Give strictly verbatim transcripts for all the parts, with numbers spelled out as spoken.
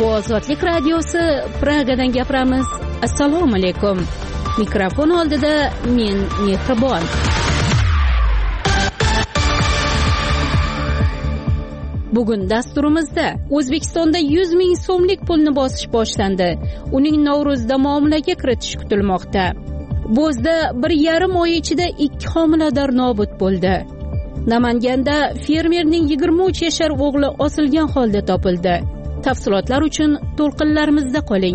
Bu Ozodlik radiosi, Pragadan gapiramiz. Assalomu alaykum. Mikrofon oldida men Mehribon. Bugun dasturimizda O'zbekistonda yuz ming so'mlik pulni bosish boshlandi. Uning Navro'zda muomalaga kiritish kutilmoqda. Bo'zda bir yarim oy ichida ikki homilador nobud bo'ldi. Namanganda fermerning yigirma uch yashar o'g'li osilgan holda topildi. Tafsilotlar uchun to'lqinlarimizda qoling.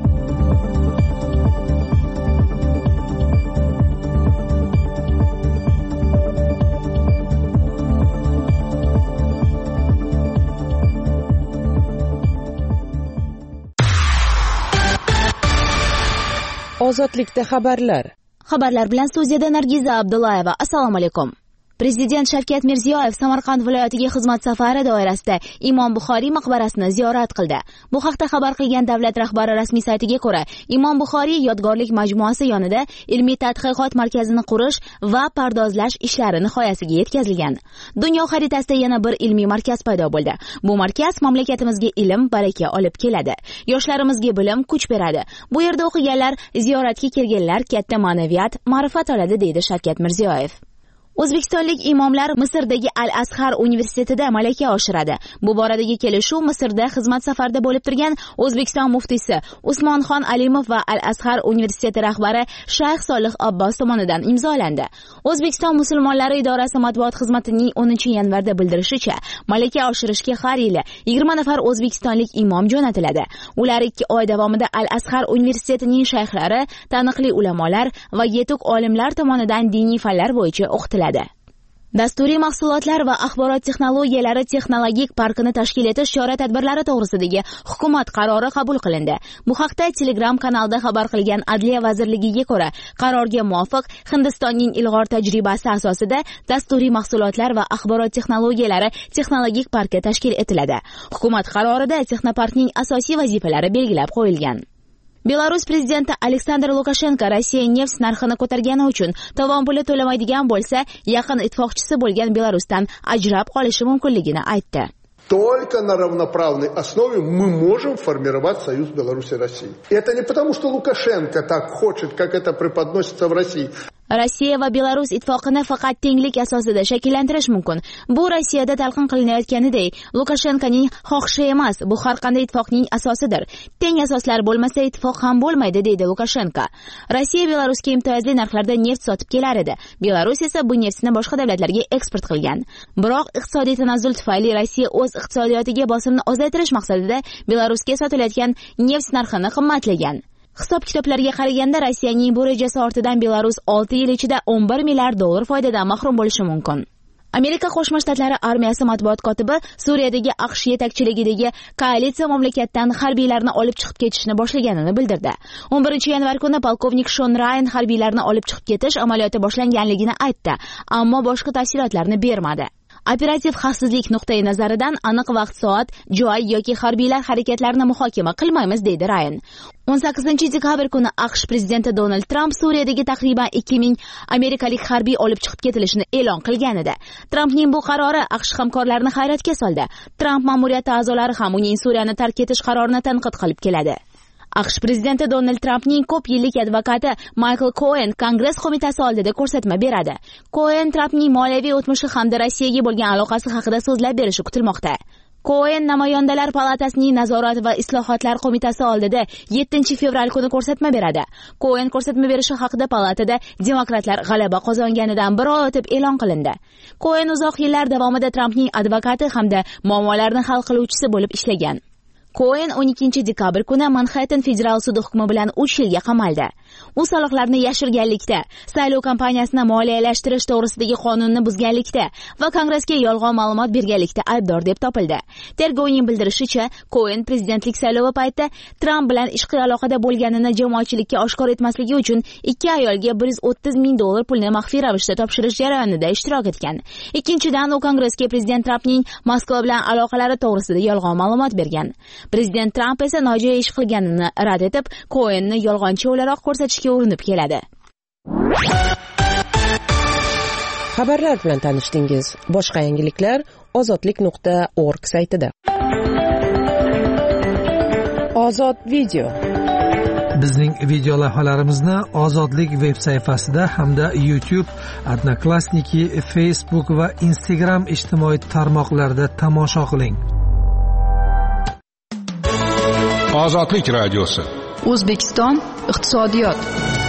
Ozodlikda xabarlar. Xabarlar bilan studiyada Nargiza Abdullayeva. Assalomu alaykum. Prezident Shavkat Mirziyoyev Samarqand viloyatiga xizmat safari doirasida Imom Buxoriy maqbarasini ziyorat qildi. Bu haqda xabar qilgan davlat rahbari rasmiy saytiga ko'ra, Imom Buxoriy yodgorlik majmuasi yonida ilmiy tadqiqot markazini qurish va pardozlash ishlari nihoyasiga yetkazilgan. Dunyo xaritasida yana bir ilmiy markaz paydo bo'ldi. Bu markaz mamlakatimizga ilm, baraka olib keladi. Yoshlarimizga bilim, kuch beradi. Bu yerda o'qiganlar, ziyoratga kelganlar katta ma'naviyat, ma'rifat oladi, deydi Shavkat Mirziyoyev. O'zbekistonlik imomlar Misrdagi Al-Azhar universitetida malaka oshiradi. Bu boradagi kelishuv Misrda xizmat safarida bo'lib turgan O'zbekiston muftiysi Usmonxon Alimov va Al-Azhar universiteti rahbari Shayx Solih Abbos tomonidan imzolandi. O'zbekiston musulmonlari idorasi matbuot xizmatining o'ninchi yanvarda bildirishicha, malaka oshirishga har yili yigirma nafar o'zbekistonlik imom jo'natiladi. Ular ikki oy davomida Al-Azhar universitetining shayxlari, taniqli ulamolar va yetuk olimlar tomonidan diniy fanlar bo'yicha o'qitiladi. Dasturiy mahsulotlar va axborot texnologiyalari texnologik parkini tashkil etish chora-tadbirlari to'g'risidagi hukumat qarori qabul qilindi. Bu haqda Telegram kanalida xabar qilgan Adliya vazirligiga ko'ra, qarorga muvofiq Hindistonning ilg'or tajribasi asosida dasturiy mahsulotlar va axborot texnologiyalari texnologik parki tashkil etiladi. Hukumat qarorida Texnoparkning asosiy vazifalari belgilab qo'yilgan. Belarus prezidenti Aleksandr Lukashenko Rossiya neft narxini ko'targani uchun tovon puli to'lamaydigan bo'lsa, yaqin ittifoqchisi bo'lgan Belarusdan ajrab qolishi mumkinligini aytdi. Только на равноправной основе мы можем формировать союз Беларуси и России. И это не потому, что Лукашенко так хочет, как это преподносится в России. Rossiya va Belarus ittifoqini faqat tenglik asosida shakllantirish mumkin. Bu Rossiyada talqin qilinayotganidek, Lukashenkoning xohishi emas, bu har qanday ittifoqning asosidir. Teng asoslar bo'lmasa ittifoq ham bo'lmaydi, deydi Lukashenko. Rossiya Belarusga imtiyozli narxlarda neft sotib kelar edi. Belarus esa bu neftni boshqa davlatlarga eksport qilgan. Biroq iqtisodiy tanazzul tufayli Rossiya o'z iqtisodiyotiga bosimni ozaytirish maqsadida Belarusga sotilayotgan neft narxini qimmatlagan. Hisob-kitoblarga qaraganda Rossiyaning bu rejasi ortidan Belarus olti yil ichida o'n bir milliard dollar foydadan mahrum bo'lishi mumkin. Amerika Qo'shma Shtatlari armiyasi matbuot kotibi Suriyadagi AQSh yetakchiligidagi koalitsiya mamlakatdan harbiylarni olib chiqib ketishni boshlaganini bildirdi. o'n birinchi yanvar kuni polkovnik Shon Rayan harbiylarni olib chiqib ketish amaliyoti boshlanganligini aytdi, ammo boshqa tafsilotlarni bermadi. Operativ xavfsizlik nuqtai nazaridan aniq vaqt, soat, joy yoki harbiylar harakatlarini muhokama qilmaymiz, deydi Rayan. o'n sakkizinchi dekabr kuni AQSh prezidenti Donald Trump Suriyadagi taxriban ikki ming amerikalik harbiy olib chiqib ketilishini e'lon qilgan edi. Trumpning bu qarori AQSh hamkorlarini hayratga soldi. Trump ma'muriyati a'zolari ham uning Suriyani tark etish qarorini tanqid qilib keladi. AQSh prezidenti Donald Trumpning ko'p yillik advokati Michael Cohen Kongress qo'mitasi oldida ko'rsatma beradi. Cohen Trumpning moliyaviy o'tmishi hamda Rossiyaga bo'lgan aloqasi haqida so'zlab berishi kutilmoqda. Cohen Namoyandalar palatasining nazorat va islohotlar qo'mitasi oldida yettinchi fevral kuni ko'rsatma beradi. Cohen ko'rsatma berishi haqida palatada demokratlar g'alaba qozonganidan bir oy o'tib e'lon qilindi. Cohen uzoq yillar davomida Trumpning advokati hamda muammolarni hal qiluvchisi bo'lib ishlagan. Cohen o'n ikkinchi dekabr kuni Manhattan federal sudi hukmi bilan uch yilga qamaldi. U soliqlarni yashirganlikda, saylov kampaniyasini moliyalashtirish to'g'risidagi qonunni buzganlikda va Kongressga yolg'on ma'lumot berganlikda aybdor deb topildi. Tergovning bildirishicha, Cohen prezidentlik saylovi paytida Trump bilan ishqiy aloqada bo'lganini jamoatchilikka oshkor etmasligi uchun ikki ayolga bir yuz o'ttiz ming dollar pulni maxfiy ravishda topshirish jarayonida ishtirok etgan. Ikkinchidan, u Kongressga prezident Trumpning Moskva bilan aloqalari to'g'risida yolg'on ma'lumot bergan. Prezident Trump esa nojo'ya ish qilganini rad etib, Cohenni yolg'onchi o'laroq ko'rsatishga urinib keladi. Xabarlar bilan tanishdingiz. Boshqa yangiliklar ozodlik nuqta org saytida. Ozod video. Bizning video lavhalarimizni Ozodlik veb sayfasida hamda YouTube, Odnoklassniki, Facebook va Instagram ijtimoiy tarmoqlarida tomosha qiling. Ozodlik radiosi. O'zbekiston iqtisodiyot.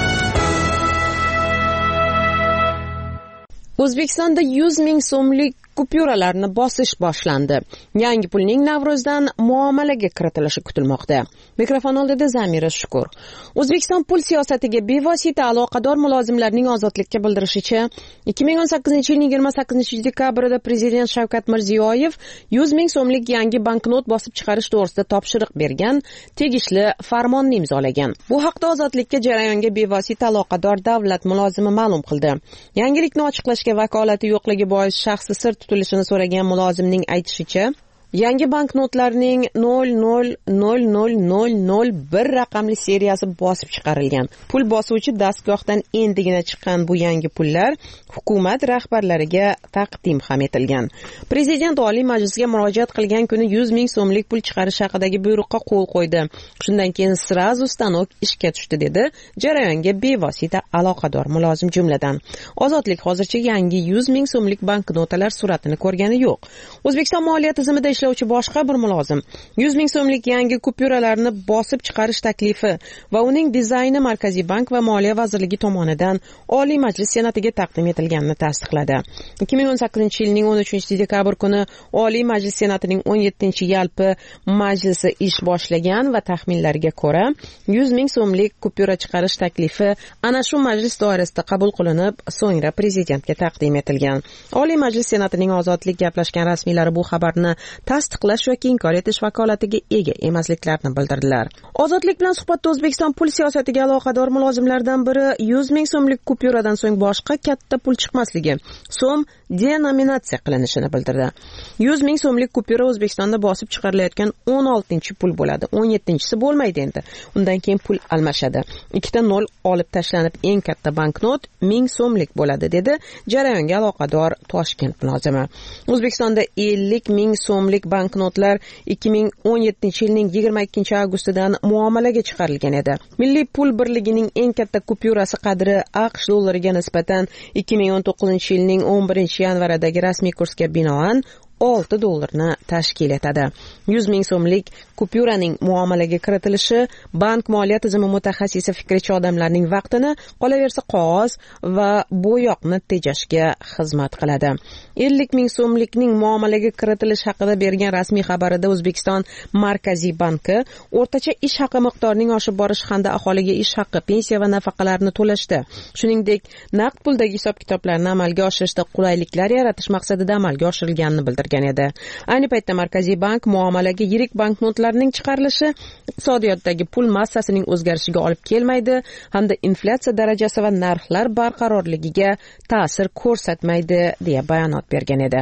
O'zbekistonda yuz ming so'mlik kupyuralarni bosish boshlandi. Yangi pulning Navro'zdan muomalaga kiritilishi kutilmoqda. Mikrofon oldida Zamira Shukur. O'zbekiston pul siyosatiga bevosita aloqador mulozimlarning ozodlikka bildirishicha, ikki ming o'n sakkizinchi yilning yigirma sakkizinchi dekabrida Prezident Shavkat Mirziyoyev yuz ming so'mlik yangi banknot bosib chiqarish to'g'risida topshiriq bergan, tegishli farmonni imzolagan. Bu haqda Ozodlikka jarayonga bevosita aloqador davlat mulozimi ma'lum qildi. Yangilikni ochiqlashga vakolati yo'qligi bois shaxsi sir tutilishini so'ragan mulozimning aytishicha, yangi banknotlarning nol nol nol nol nol nol bir raqamli seriyasi bosib chiqarilgan. Pul bosuvchi dastgohdan endigina chiqqan bu yangi pullar hukumat rahbarlariga taqdim ham etilgan. Prezident Oliy Majlisga murojaat qilgan kuni yuz ming so'mlik pul chiqarish haqidagi buyruqqa qo'l qo'ydi. Shundan keyin srazu stanok ishga tushdi, dedi jarayonga bevosita aloqador mulozim jumladan. Ozodlik hozircha yangi yuz ming so'mlik banknotalar suratini ko'rgani yo'q. O'zbekiston moliya tizimida ishlovchi boshqa bir mulozim yuz ming so'mlik yangi kupyuralarni bosib chiqarish taklifi va uning dizayni Markaziy bank va Moliya vazirligi tomonidan Oliy Majlis Senatiga taqdim etilganini tasdiqladi. ikki ming o'n sakkizinchi yilning o'n uchinchi dekabr kuni Oliy Majlis Senatining o'n yettinchi yalpi majlisi ish boshlagan va taxminlarga ko'ra yuz ming so'mlik kupyura chiqarish taklifi ana shu majlis doirasida qabul qilinib, so'ngra prezidentga taqdim etilgan. Oliy Majlis Senatining Ozodlik gaplashgan rasmiylari bu xabarni tasdiqlash yoki inkor etish vakolatiga ega emasliklarini bildirdilar. Ozodlik bilan suhbatda O'zbekiston pul siyosatiga aloqador mulozimlardan biri yuz ming so'mlik kupyuradan so'ng boshqa katta pul chiqmasligi, so'm denominatsiya qilinishini bildirdi. yuz ming so'mlik kupyura O'zbekistonda bosib chiqarilayotgan o'n oltinchi pul bo'ladi. o'n yettinchisi bo'lmaydi endi. Undan keyin pul almashadi. Ikkita nol olib tashlanib eng katta banknot ming so'mlik bo'ladi, dedi jarayonga aloqador Toshkent mulozimi. O'zbekistonda ellik ming so'mlik banknotlar ikki ming o'n yettinchi yilning yigirma ikkinchi avgustidan muomalaga chiqarilgan edi. Milliy pul birligining eng katta kupyurasi qadri AQSh dollariga nisbatan ikki ming o'n to'qqizinchi yilning o'n birinchi yanvaridagi rasmiy kursga binoan olti dollarni tashkil etadi. yuz ming so'mlik kupyuraning muomalaga kiritilishi bank moliya tizimi mutaxassisi fikrichi odamlarning vaqtini, qolaversa qog'oz va bo'yoqni tejashga xizmat qiladi. ellik ming so'mlikning muomalaga kiritilishi haqida bergan rasmiy xabarida O'zbekiston Markaziy banki o'rtacha ish haqi miqdorining oshib borishi hamda aholiga ish haqi, pensiya va nafaqalarni to'lashda, shuningdek naqd puldagi hisob-kitoblarni amalga oshirishda qulayliklar yaratish maqsadida amalga oshirilganini bildirgan edi. Ayni paytda Markaziy bank muomalaga yirik banknotlarning chiqarilishi iqtisodiyotdagi pul massasining o'zgarishiga olib kelmaydi hamda inflyatsiya darajasi va narxlar barqarorligiga ta'sir ko'rsatmaydi, deya bayonot bergan edi.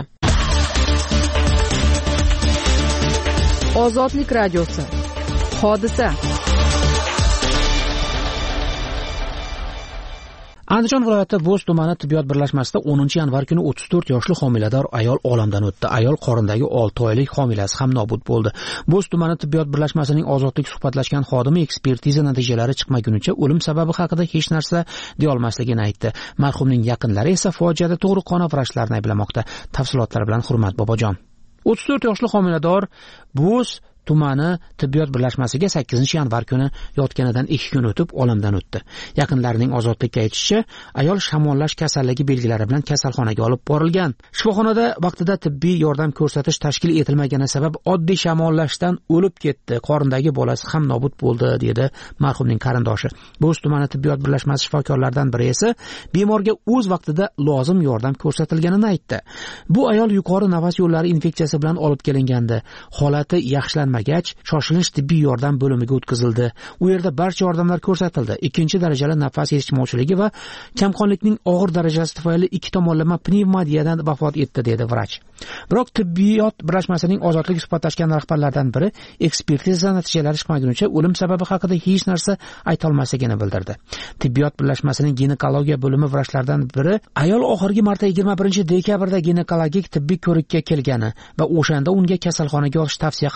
Ozodlik radiosi. Hodisa. Andijon viloyati Bo'z tumani tibbiyot birlashmasida o'ninchi yanvar kuni o'ttiz to'rt yoshli homilador ayol olamdan o'tdi. Ayol qorindagi olti oylik homilasi ham nobud bo'ldi. Bo'z tumani tibbiyot birlashmasining Ozodlik suhbatlashgan xodimi ekspertiza natijalari chiqmagunicha o'lim sababi haqida hech narsa deya olmasligini aytdi. Marhumning yaqinlari esa fojiada tug'ruqxona vrachlarini ayblamoqda. Tafsilotlar bilan Hurmat Bobojon. o'ttiz to'rt yoshli homilador Bo'z tumani tibbiyot birlashmasiga sakkizinchi yanvar kuni yotganidan ikki kun o'tib olamdan o'tdi. Yaqinlarining Ozodlikka aytishicha, ayol shamollash kasalligi belgilari bilan kasalxonaga olib borilgan. Shifoxonada vaqtida tibbiy yordam ko'rsatish tashkil etilmagani sabab oddiy shamollashdan o'lib ketdi. Qorindagi bolasi ham nobud bo'ldi, dedi marhumning qarindoshi. Bo'z tumani tibbiyot birlashmasi shifokorlaridan biri esa bemorga o'z vaqtida lozim yordam ko'rsatilganini aytdi. Bu ayol yuqori nafas yo'llari infeksiyasi bilan olib kelingandi. Holati yaxshilanmagach shoshilinch tibbiy yordam bo'limiga o'tkazildi. U yerda barcha yordamlar ko'rsatildi. Ikkinchi darajali nafas yetishmovchiligi va kamqonlikning og'ir darajasi tufayli ikki tomonlama pnevmoniyadan vafot etdi, dedi vrach. Biroq tibbiyot birlashmasining Ozodlik suhbatlashgan rahbarlaridan biri ekspertiza natijalari chiqmagunicha o'lim sababi haqida hech narsa ayta olmasligini bildirdi. Tibbiyot birlashmasining ginekologiya bo'limi vrachlaridan biri ayol oxirgi marta yigirma birinchi dekabrda ginekologik tibbiy ko'rikka kelgani va o'shanda unga kasalxonaga olish tavsiya qilinganini aytdi.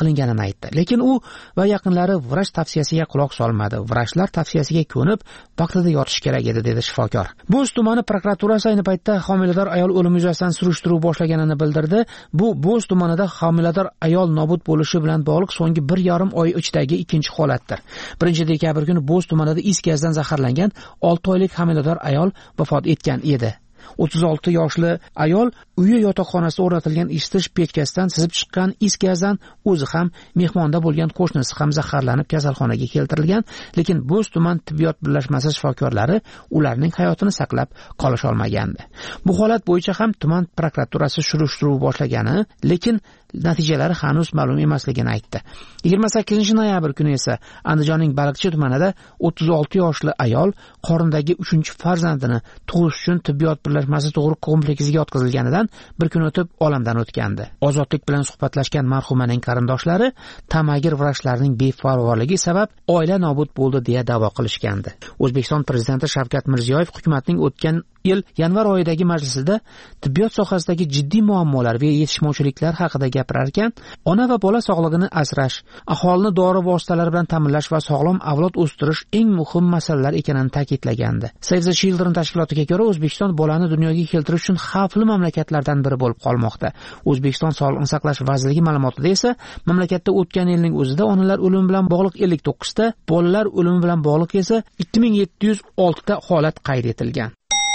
aytdi. Lekin u va yaqinlari vrach tavsiyasiga quloq solmadi. Vrachlar tavsiyasiga ko'nib, vaqtida yotish kerak edi, dedi shifokor. Bo'z tumani prokuraturasi ayni paytda homilador ayol o'limi yuzasidan surishtiruv boshlaganini bildirdi. Bu Bo'z tumanida homilador ayol nobud bo'lishi bilan bog'liq so'nggi bir yarim oy ichidagi ikkinchi holatdir. birinchi dekabr kuni Bo'z tumanida is gazdan zaharlangan olti oylik homilador ayol vafot etgan edi. o'ttiz olti yoshli ayol uyi yotoqxonasida o'rnatilgan isitish pechkasidan sizib chiqqan is gazdan o'zi ham mehmonda bo'lgan qo'shnisi ham zaharlanib kasalxonaga keltirilgan, lekin Bo'z tuman tibbiyot birlashmasi shifokorlari ularning hayotini saqlab qolisha olmagandi. Bu holat bo'yicha ham tuman prokuraturasi surishtiruv boshlagani, lekin natijalari hanuz ma'lum emasligini aytdi. yigirma sakkizinchi noyabr kuni esa Andijonning Baliqchi tumanida o'ttiz olti yoshli ayol qorindagi uchinchi farzandini tug'ish uchun tibbiyot birlashmasi tug'ruq kompleksiga yotqizilganidan bir kun o'tib olamdan o'tgandi. Ozodlik bilan suhbatlashgan marhumaning qarindoshlari tamagir vrachlarning befarvorligi sabab oila nobud bo'ldi deya da'vo qilishgandi. O'zbekiston prezidenti Shavkat Mirziyoyev hukumatning o'tgan yil yanvar oyidagi majlisida tibbiyot sohasidagi jiddiy muammolar va yetishmovchiliklar haqida gapirar ekan, ona va bola sog'lig'ini asrash, aholini dori vositalari bilan ta'minlash va sog'lom avlod o'stirish eng muhim masalalar ekanini ta'kidlagandi. Save the Children tashkilotiga ko'ra, O'zbekiston bolani dunyoga keltirish uchun xavfli mamlakatlardan biri bo'lib qolmoqda. O'zbekiston Sog'liqni saqlash vazirligi ma'lumotida esa mamlakatda o'tgan yilning o'zida onalar o'limi bilan bog'liq ellik to'qqiz ta, bolalar o'limi bilan bog'liq esa ikki ming yetti yuz olti ta holat qayd etilgan.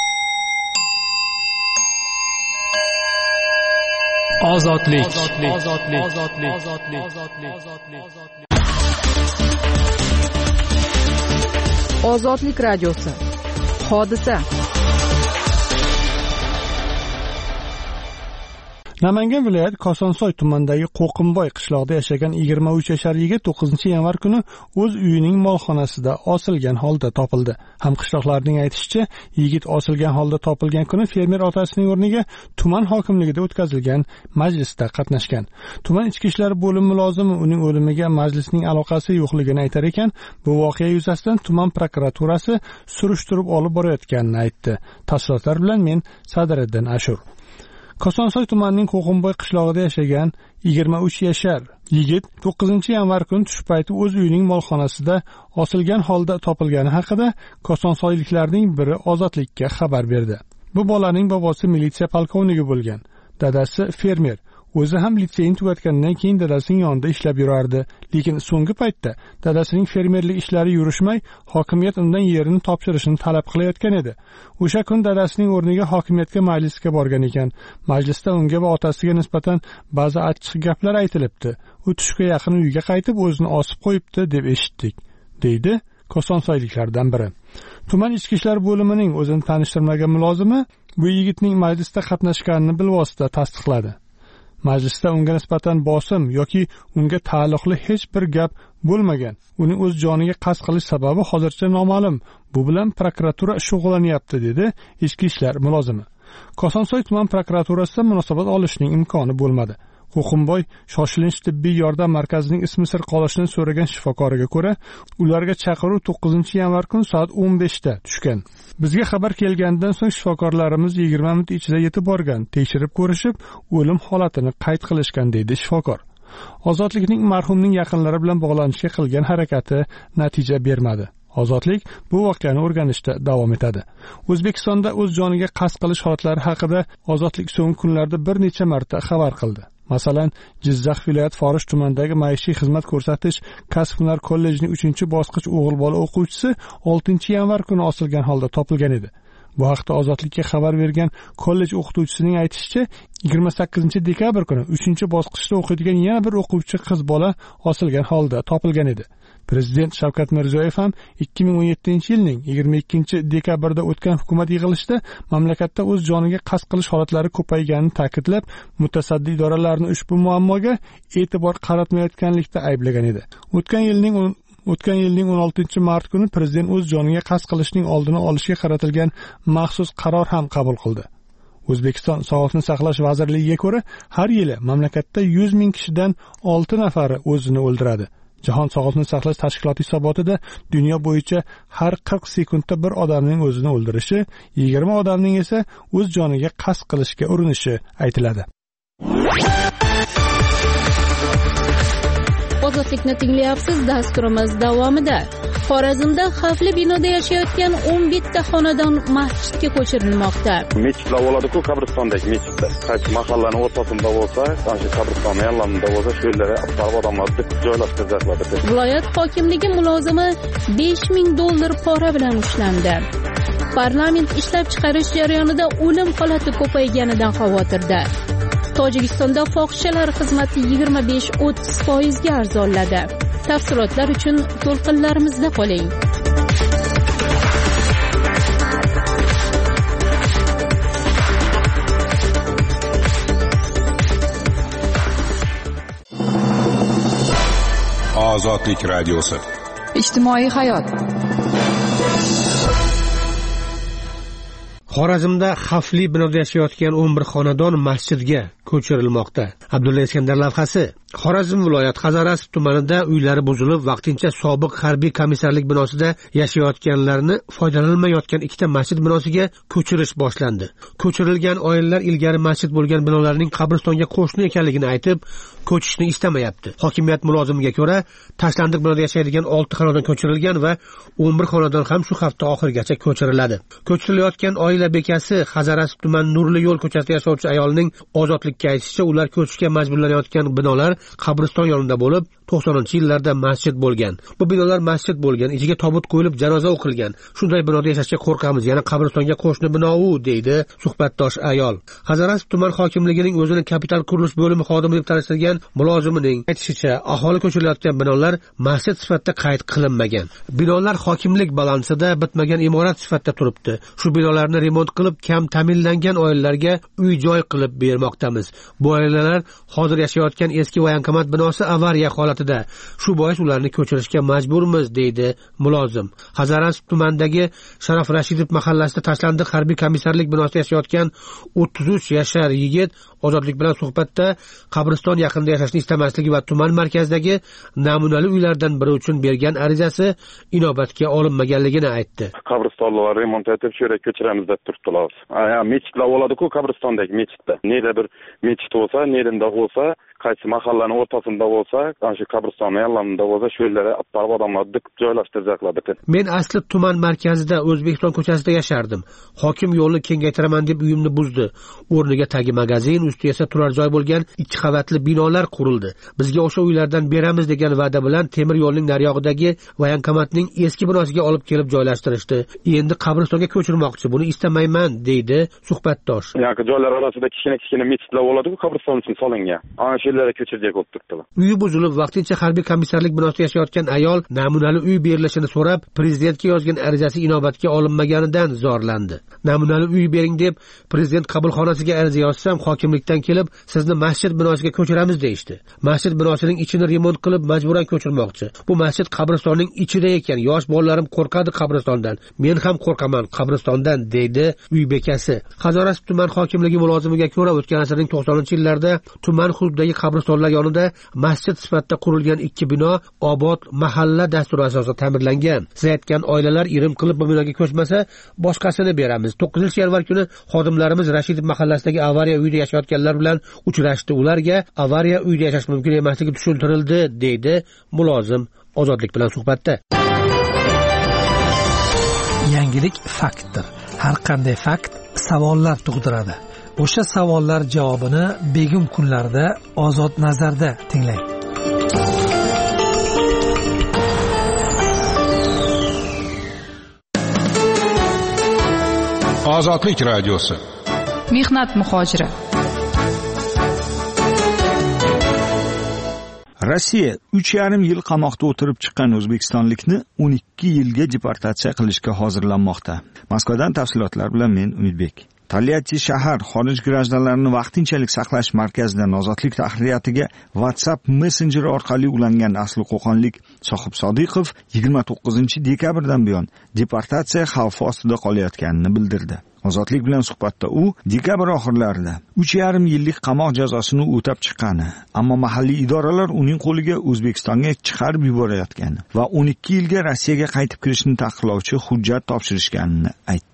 Ozodlik. Ozodlik radiosi. Hodisa. Namangan viloyati Kosonsoy tumanidagi Qo'qimboy qishlog'ida yashagan yigirma uch yashar yigit to'qqizinchi yanvar kuni o'z uyining molxonasida osilgan holda topildi. Hamqishloqlarning aytishicha, yigit osilgan holda topilgan kuni fermer otasining o'rniga tuman hokimligida o'tkazilgan majlisda qatnashgan. Tuman ichki ishlar bo'limi mulozimi uning o'limiga majlisning aloqasi yo'qligini aytar ekan, bu voqea yuzasidan tuman prokuraturasi surishtirib olib borayotganini aytdi. Tafsilotlar bilan men Sadiriddin Ashur. Kosonsoy tumanining Qo'qimboy qishlog'ida yashagan yigirma uch yashar yigit to'qqizinchi yanvar kuni tush payti o'z uyining molxonasida osilgan holda topilgani haqida kosonsoyliklarning biri Ozodlikka xabar berdi. Bu bolaning bobosi militsiya polkovnigi bo'lgan, dadasi fermer. O'zi ham litseyni tugatgandan keyin dadasining yonida ishlab yurardi, lekin so'nggi paytda dadasining fermerlik ishlari yurishmay, hokimiyat undan yerini topshirishni talab qilayotgan edi. O'sha kun dadasining o'rniga hokimiyatga majlisga borgan ekan. Majlisda unga va otasiga nisbatan ba'zi achchiq gaplar aytilibdi. U tushga yaqin uyga qaytib o'zini osib qo'yibdi deb eshitdik, deydi Kosonsoyliklardan biri. Tuman ichki ishlar bo'limining o'zini tanishtirmagan mulozimi bu yigitning majlisda qatnashganini bilvosita tasdiqladi. Majlisda unga nisbatan bosim yoki unga taalluqli hech bir gap bo'lmagan. Uning o'z joniga qasd qilish sababi hozircha noma'lum. Bu bilan prokuratura shug'ullanyapti, dedi ichki ishlar mulozimi. Kosonsoy tuman prokuraturasida munosabat olishning imkoni bo'lmadi. Qo'qimboy shoshilinch tibbiy yordam markazining ismi sir qolishini so'ragan shifokoriga ko'ra, ularga chaqiruv to'qqizinchi yanvar kuni soat o'n beshda tushgan. Bizga xabar kelgandan so'ng shifokorlarimiz yigirma minut ichida yetib borgan, tekshirib ko'rishib, o'lim holatini qayd qilishgan, deydi shifokor. Ozodlikning marhumning yaqinlari bilan bog'lanishga qilgan harakati natija bermadi. Ozodlik bu voqeani o'rganishda davom etadi. O'zbekistonda o'z joniga qasd qilish holatlari haqida Ozodlik so'nggi kunlarda bir necha marta xabar qildi. Masalan, Jizzax viloyat Forish tumanidagi maishiy xizmat ko'rsatish kasb-hunar kollejining uchinchi bosqich o'g'il bola o'quvchisi oltinchi yanvar kuni osilgan holda topilgan edi. Bu haqda Ozodlikka xabar bergan kollej o'qituvchisining aytishicha, yigirma sakkizinchi dekabr kuni uchinchi bosqichda o'qiydigan yana bir o'quvchi qiz bola osilgan holda topilgan edi. Prezident Shavkat Mirziyoyev ham ikki ming o'n yettinchi yilning yigirma ikkinchi dekabrda o'tgan hukumat yig'ilishida mamlakatda o'z joniga qasd qilish holatlari ko'payganini ta'kidlab, mutasaddi idoralarni ushbu muammoga e'tibor qaratmayotganlikda ayblagan edi. O'tgan yilning O'tgan yilning o'n oltinchi mart kuni prezident o'z joniga qasd qilishning oldini olishga qaratilgan maxsus qaror ham qabul qildi. O'zbekiston Sog'liqni saqlash vazirligiga ko'ra, har yili mamlakatda yuz ming kishidan olti nafari o'zini o'ldiradi. Jahon Sog'liqni saqlash tashkiloti hisobotida dunyo bo'yicha har qirq sekundda bir odamning o'zini o'ldirishi, yigirma odamning esa o'z joniga qasd qilishga urinishi aytiladi. Ozodlikni tinglayapsiz. Dasturimiz davomida Xorazmda xavfli binoda yashayotgan o'n bitta xonadon masjidga ko'chirilmoqda. Mechit lavoladı-ku qabristondagi mechitda. Qaysi mahallaning o'rtasida bo'lsa, ana qabristonni yonlamida bo'lsa, shu yerlarga apparib odamlarni joylashtiradilar. Viloyat hokimligi mulozimi besh ming dollar pora bilan ushlandi. Parlament ishlab chiqarish jarayonida o'lim holati ko'payganidan xavotirda. Tojikistonda fohishalar xizmati yigirma besh o'ttiz foizga arzonladi. Tafsilotlar uchun to'lqinlarimizda qoling. Ozodlik radiosi. Ijtimoiy hayot. Xorazmda xavfli binoda yashayotgan o'n bir xonadon masjidga ko'chirilmoqda. Abdulla Iskandar lavhasi. Xorazm viloyat Hazarasp tumanida uylari buzilib, vaqtincha sobiq harbiy komissarlik binosida yashayotganlarni foydalanilmayotgan ikkita masjid binosiga ko'chirish boshlandi. Ko'chirilgan oilalar ilgari masjid bo'lgan binolarning qabristonga qo'shni ekanligini aytib, ko'chishni istamayapti. Hokimiyat mulozimiga ko'ra, tashlandiq binoda yashaydigan olti xonadon ko'chirilgan va o'n bir xonadon ham shu hafta oxirigacha ko'chiriladi. Ko'chirilayotgan oila bekasi Hazarasp tuman Nurli yo'l ko'chasida yashovchi ayolning ozodlikka aytishicha, ular ko'chishga majburlanayotgan binolar qabriston yonida bo'lib, to'qsoninchi yillarda masjid bo'lgan. Bu binolar masjid bo'lgan, ichiga tobut qo'yilib, janoza o'qilgan. Shunday binoda yashashga qo'rqamiz, yana qabristonga qo'shni bino u, deydi suhbatdosh ayol. Hazarasp tuman hokimligining o'zini kapital qurilish bo'limi xodimi deb tanishtirgan mulozimining aytishicha, aholi ko'chirilayotgan binolar masjid sifatida qayd qilinmagan. Binolar hokimlik balansida bitmagan imorat sifatida turibdi. Shu binolarni remont qilib, kam ta'minlangan oilalarga uy-joy qilib bermoqdamiz. Bu oilalar hozir yashayotgan eski voyankomat binosi avariya holatida. Shu bois ularni ko'chirishga majburmiz, deydi mulozim. Hazarasp tumanidagi Sharaf Rashidov mahallasida tashlandiq harbiy komissarlik binosida yashayotgan o'ttiz uch yashar yigit Ozodlik bilan suhbatda qabriston yaqinida yashashni istamasligi va tuman markazidagi namunali uylardan biri uchun bergan arizasi inobatga olinmaganligini aytdi. Qabristonlar remont etib, shu yerga ko'chiramiz deb turibdilar. Ha, mechitlar bo'ladi-ku qabristondagi mechitda. Neda bir mechit bo'lsa, nedanda bo'lsa, qaysi mahallaning o'rtasida bo'lsa, ana shu qabristonni yonlamida bo'lsa, shu yerlarga apparib odamlarni joylashtiradilar. Men asli tuman markazida O'zbekiston ko'chasida yashardim. Hokim yo'lni kengaytiraman deb uyimni buzdi. O'rniga tagi magazin, usti esa turar joy bo'lgan ikki qavatli binolar qurildi. Bizga o'sha uylardan beramiz degan va'da bilan temir yo'lning nariyog'idagi voyankomatning eski binosiga olib kelib joylashtirishdi. Endi qabristonga ko'chirmoqchi. Buni istamayman, deydi suhbatdosh. Yo'q, joylar orasida kichkina-kichkina mechitlar bo'ladi-ku, qabriston uchun solingan. Ana shu yerlarga ko'chirib o'ttirdilar. Uyi buzilib, vaqtincha harbiy komissarlik binosida yashayotgan ayol namunali uy berilishini so'rab, prezidentga yozgan arizasi inobatga olinmaganidan zorlandi. Namunali uy bering deb prezident qabulxonasiga ariza yozsam, hokimlikdan kelib, sizni masjid binosiga ko'chiramiz deyishdi. Masjid binosining ichini remont qilib majburan ko'chirmoqchi. Bu masjid qabristonning ichida ekan. Yosh bolalarim qo'rqadi qabristondan. Men ham qo'rqaman qabristondan, deydi uy bekasi. Hazarasp tuman hokimligi mulozimiga ko'ra, o'tgan asrning to'qsoninchi yillarda tuman hududidagi qabristonlar yonida masjid sifatida qurilgan ikki bino obod mahalla dasturi asosida ta'mirlangan. Siz aytgan oilalar irim qilib bu binoga ko'chmasa, boshqasini beramiz. to'qqizinchi yanvar kuni xodimlarimiz Rashidov mahallasidagi avariya uyida yashayotganlar bilan uchrashdi. Ularga avariya uyda yashash mumkin emasligi tushuntirildi, deydi mulozim Ozodlik bilan suhbatda. Yangilik faktdir. Har qanday fakt savollar tug'diradi. O'sha savollar javobini begim kunlarda Ozod nazarda tinglang. Ozodlik radiosi. Mehnat muhojiri. Rossiya uch yarim yil qamoqda o'tirib chiqqan o'zbekistonlikni o'n ikki yilga deportatsiya qilishga hozirlanmoqda. Moskvadan tafsilotlar bilan men Umidbek. Tolyatti shahar xorij grajdanlarini vaqtinchalik saqlash markazidan ozodlik tahririyatiga WhatsApp messenjeri orqali ulangan asli qo'qonlik Sohib Sodiqov yigirma to'qqizinchi dekabrdan buyon deportatsiya xavfi ostida qolayotganini bildirdi. Ozodlik bilan suhbatda u dekabr oxirlarida uch yarim yillik qamoq jazosini o'tab chiqqani, ammo mahalliy idoralar uning qo'liga O'zbekistonga chiqarib yuborayotgani va o'n ikki yilga Rossiyaga qaytib kirishni taqiqlovchi hujjat topshirishganini aytdi. Men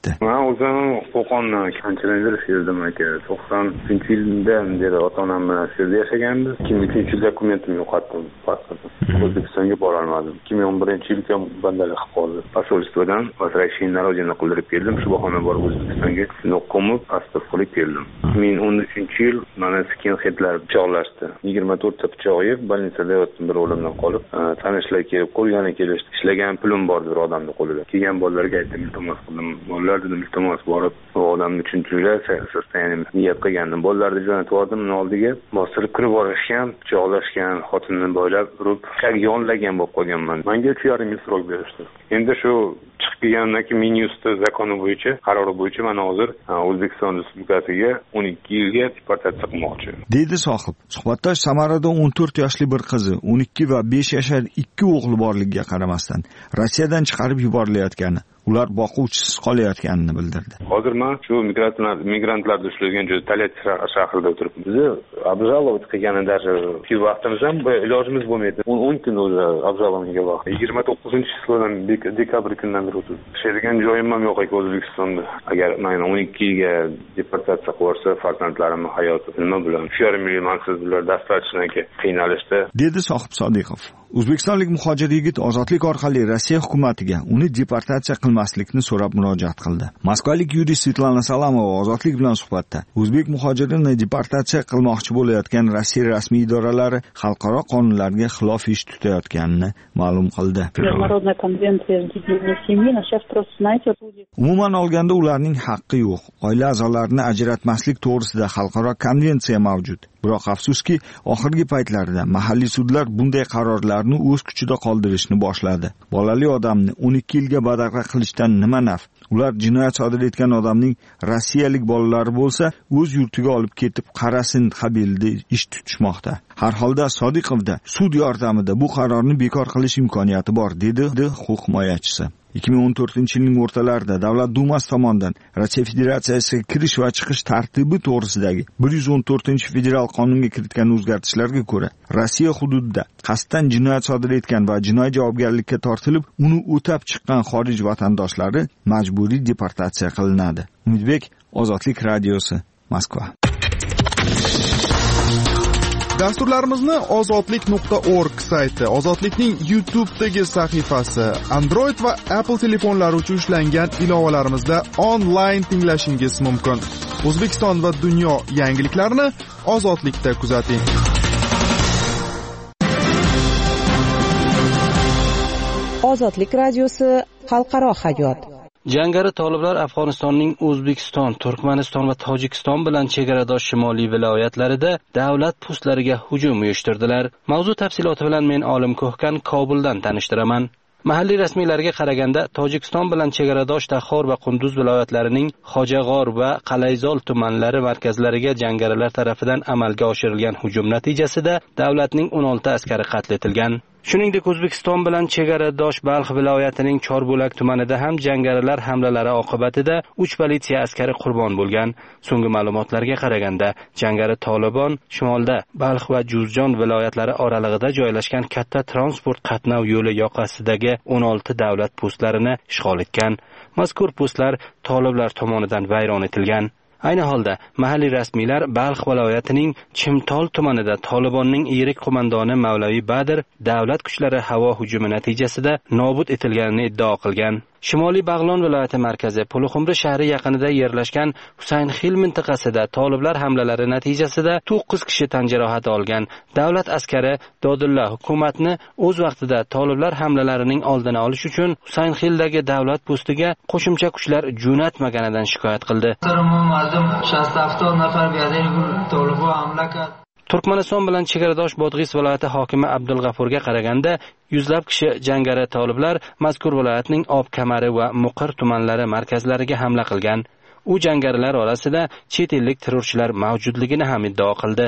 o'zim Qo'qondan qanchalardir shu yerda aka. to'qson uchinchi yilda dedi ota-onam bilan shu yerda yashaganmiz. ikki ming uchinchi yilda dokumentimni yo'qotdim, pasportim. O'zbekistonga bora olmadim. ikki ming o'n birinchi yilga bandalik qilib qoldi. Посольствоdan возвращение народина qildirib keldim. Shu bahona borib O'zbekistonga noqomib pasport qilib keldim. ikki ming o'n uchinchi yil mana skinheadlar pichoqlashdi. yigirma to'rtta pichoq yeb больницада yotdim bir o'limdan qolib. Tanishlar kelib qo'ygani kelishdi. Ishlagan pulim bor bir odamning qo'lida. Kelgan bolalarga aytdim, iltimos qildim. Bolalar dedim, iltimos borib, bu odamni tushuntirishlar, sostoyaniyam niyat qilgandim. Bolalarni jo'natib yubordim, oldiga bostirib kirib borishgan, pichoqlashgan, xotinini boylab urib, yonlagan bo'lib qolganman. Menga uch yarim yil srok berishdi. Endi shu chiqib kelgandan keyin Minusda zakoni bo'yicha, qarori bo'yicha mana hozir O'zbekiston Respublikasiga o'n ikki yilga deportatsiya qilmoqchi. Deydi sohib. Suhbatdosh Samarada o'n to'rt yoshli bir qizi, o'n ikki va besh yashar ikki o'g'li borligiga qaramasdan Rossiyadan chiqarib yuborilayotgani, ular boquvchisiz qolayotganini bildirdi. Hozir men shu migrantlar migrantlarda ishlayotgan joy Talat shahrida o'tiribman. Bizni обжаловать qilgani даже shu vaqtimiz ham ilojimiz bo'lmaydi. o'n kun o'zi обжалованиеga vaqt. yigirma to'qqizinchi числоdan dekabr kundan beri o'tirib. Ishlaydigan joyim ham yo'q ekan O'zbekistonda. Agar men o'n ikki yilga deportatsiya qilsa, farzandlarimni hayoti nima bilan? Shu yarim yil mansiz bular dastlabdan qiynalishdi. Dedi Sohib Sodiqov. O'zbekistonlik muhojir yigit ozodlik orqali Rossiya hukumatiga uni deportatsiya qilmaslikni so'rab murojaat qildi. Moskvalik yurist Svetlana Salamova ozodlik bilan suhbatda o'zbek muhojirini deportatsiya qilmoqchi bo'layotgan Rossiya rasmiy idoralari xalqaro qonunlarga xilof ish tutayotganini ma'lum qildi. Umuman olganda ularning haqqi yo'q. Oila a'zolarini ajratmaslik to'g'risida xalqaro konvensiya mavjud. Biroq afsuski, oxirgi paytlarda mahalliy sudlar bunday qarorlarni o'z kuchida qoldirishni boshladi. Bolali odamni o'n ikki yilga badavlat qilishdan nima naf? Ular jinoyat sodir etgan odamning rossiyalik bolalari bo'lsa, o'z yurtiga olib ketib qarasin qabilida ish tutishmoqda. Har holda Sodiqovda sud yordamida bu qarorni bekor qilish imkoniyati bor, dedi huquq himoyachisi. ikki ming o'n to'rtinchi yilning o'rtalarida Davlat Dumasi tomonidan Rossiya Federatsiyasiga kirish va chiqish tartibi to'g'risidagi bir yuz o'n to'rtinchi federal qonunga kiritgan o'zgartishlarga ko'ra, Rossiya hududida qasddan jinoyat sodir etgan va jinoiy javobgarlikka tortilib, uni o'tab chiqqan xorij vatandoshlari majburiy deportatsiya qilinadi. Umidbek, Ozodlik radiosi, Moskva. Dasturlarimizni ozodlik nuqta org sayti, Ozodlikning YouTube'dagi sahifasi, Android va Apple telefonlari uchun ishlangan ilovalarimizda onlayn tinglashingiz mumkin. O'zbekiston va dunyo yangiliklarini Ozodlikda kuzating. Ozodlik radiosi, xalqaro hayot. Jangari toliblar Afg'onistonning O'zbekiston, Turkmaniston va Tojikiston bilan chegaradosh shimoliy viloyatlarida davlat postlariga hujum uyushtirdilar. Mavzu tafsiloti bilan men Olim Ko'hkan Kobuldan tanishtiraman. Mahalliy rasmiylarga qaraganda, Tojikiston bilan chegaradosh Taxor va Qunduz viloyatlarining Xojag'or va Qalayzol tumanlari markazlariga jangarilar tomonidan amalga oshirilgan hujum natijasida davlatning o'n olti askari qatl etilgan. Shuningdek, O'zbekiston bilan chegaradosh Balx viloyatining Chorbu'lak tumanida ham jangarilar hamlalari oqibatida uch politsiya askari qurbon bo'lgan. So'nggi ma'lumotlarga qaraganda, jangari Tolibon shimolda Balx va Juzjon viloyatlari oralig'ida joylashgan katta transport qatnov yo'li yoqasidagi o'n olti davlat postlarini ishg'ol etgan. Mazkur postlar toliblar tomonidan vayron etilgan. Ayni holda mahalliy rasmiylar Balx viloyatining Chimtol tumanida Tolibonning yirik qo'mondoni Mavlaviy Badr davlat kuchlari havo hujumi natijasida nobud etilganini iddao qilgan. Shimoliy Bag'lon viloyati markazi Puluxumri shahri yaqinida yerlashgan Husaynxil mintaqasida toliblar hamlalari natijasida to'qqiz kishi tan jarohati olgan. Davlat askari Dodulla hukumatni o'z vaqtida toliblar hamlalarining oldini olish uchun Husaynxildagi davlat postiga qo'shimcha kuchlar jo'natmaganidan shikoyat qildi. Turkmaniston bilan chegaradosh Bodg'is viloyati hokimi Abdulg'afurga qaraganda, yuzlab kishi jangari toliblar mazkur viloyatning Obkamari va Muqir tumanlari markazlariga hamla qilgan. U jangarilar orasida chet ellik terrorchilar mavjudligini ham iddao qildi.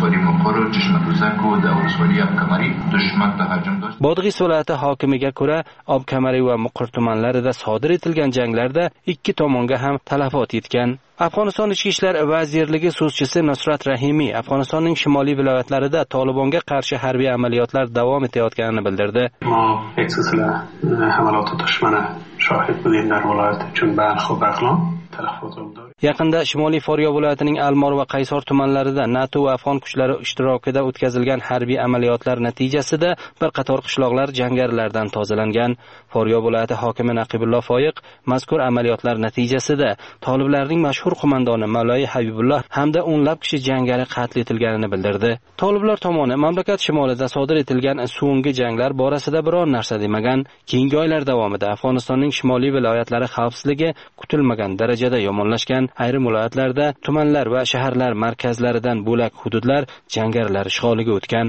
Bodg'is viloyati hokimiga ko'ra, Obkamari va Muqir tumanlarida sodir etilgan janglarda ikki tomonga ham talafot yetgan. Afg'oniston ichki ishlar vazirligi so'zchisi Nusrat Rahimiy Afg'onistonning shimoliy viloyatlarida Tolibonga qarshi harbiy amaliyotlar davom etayotganini bildirdi. Ma eksizlar amaliyot dushmani shohid bo'lgan viloyat uchun Balx va Bag'lon Yaqinda Shimoliy Foryo viloyatining Almor va Qaysor tumanlarida NATO va afg'on kuchlari ishtirokida o'tkazilgan harbiy amaliyotlar natijasida bir qator qishloqlar jangarilardan tozalangan. Foryo viloyati hokimi Naqibullo Foyiq mazkur amaliyotlar natijasida toliblarning mashhur qo'mondoni Mavlay Habibulloh hamda o'nlab kishi jangari qatl etilganini bildirdi. Toliblar tomoni mamlakat shimolida sodir etilgan so'nggi janglar borasida biror narsa demagan. Keyingi oylar davomida Afg'onistonning shimoliy viloyatlari xavfsizligi kutilmagan darajada yomonlashgan. Ayrim viloyatlarda tumanlar va shaharlar markazlaridan bo'lak hududlar jangarilar ishg'oliga o'tgan.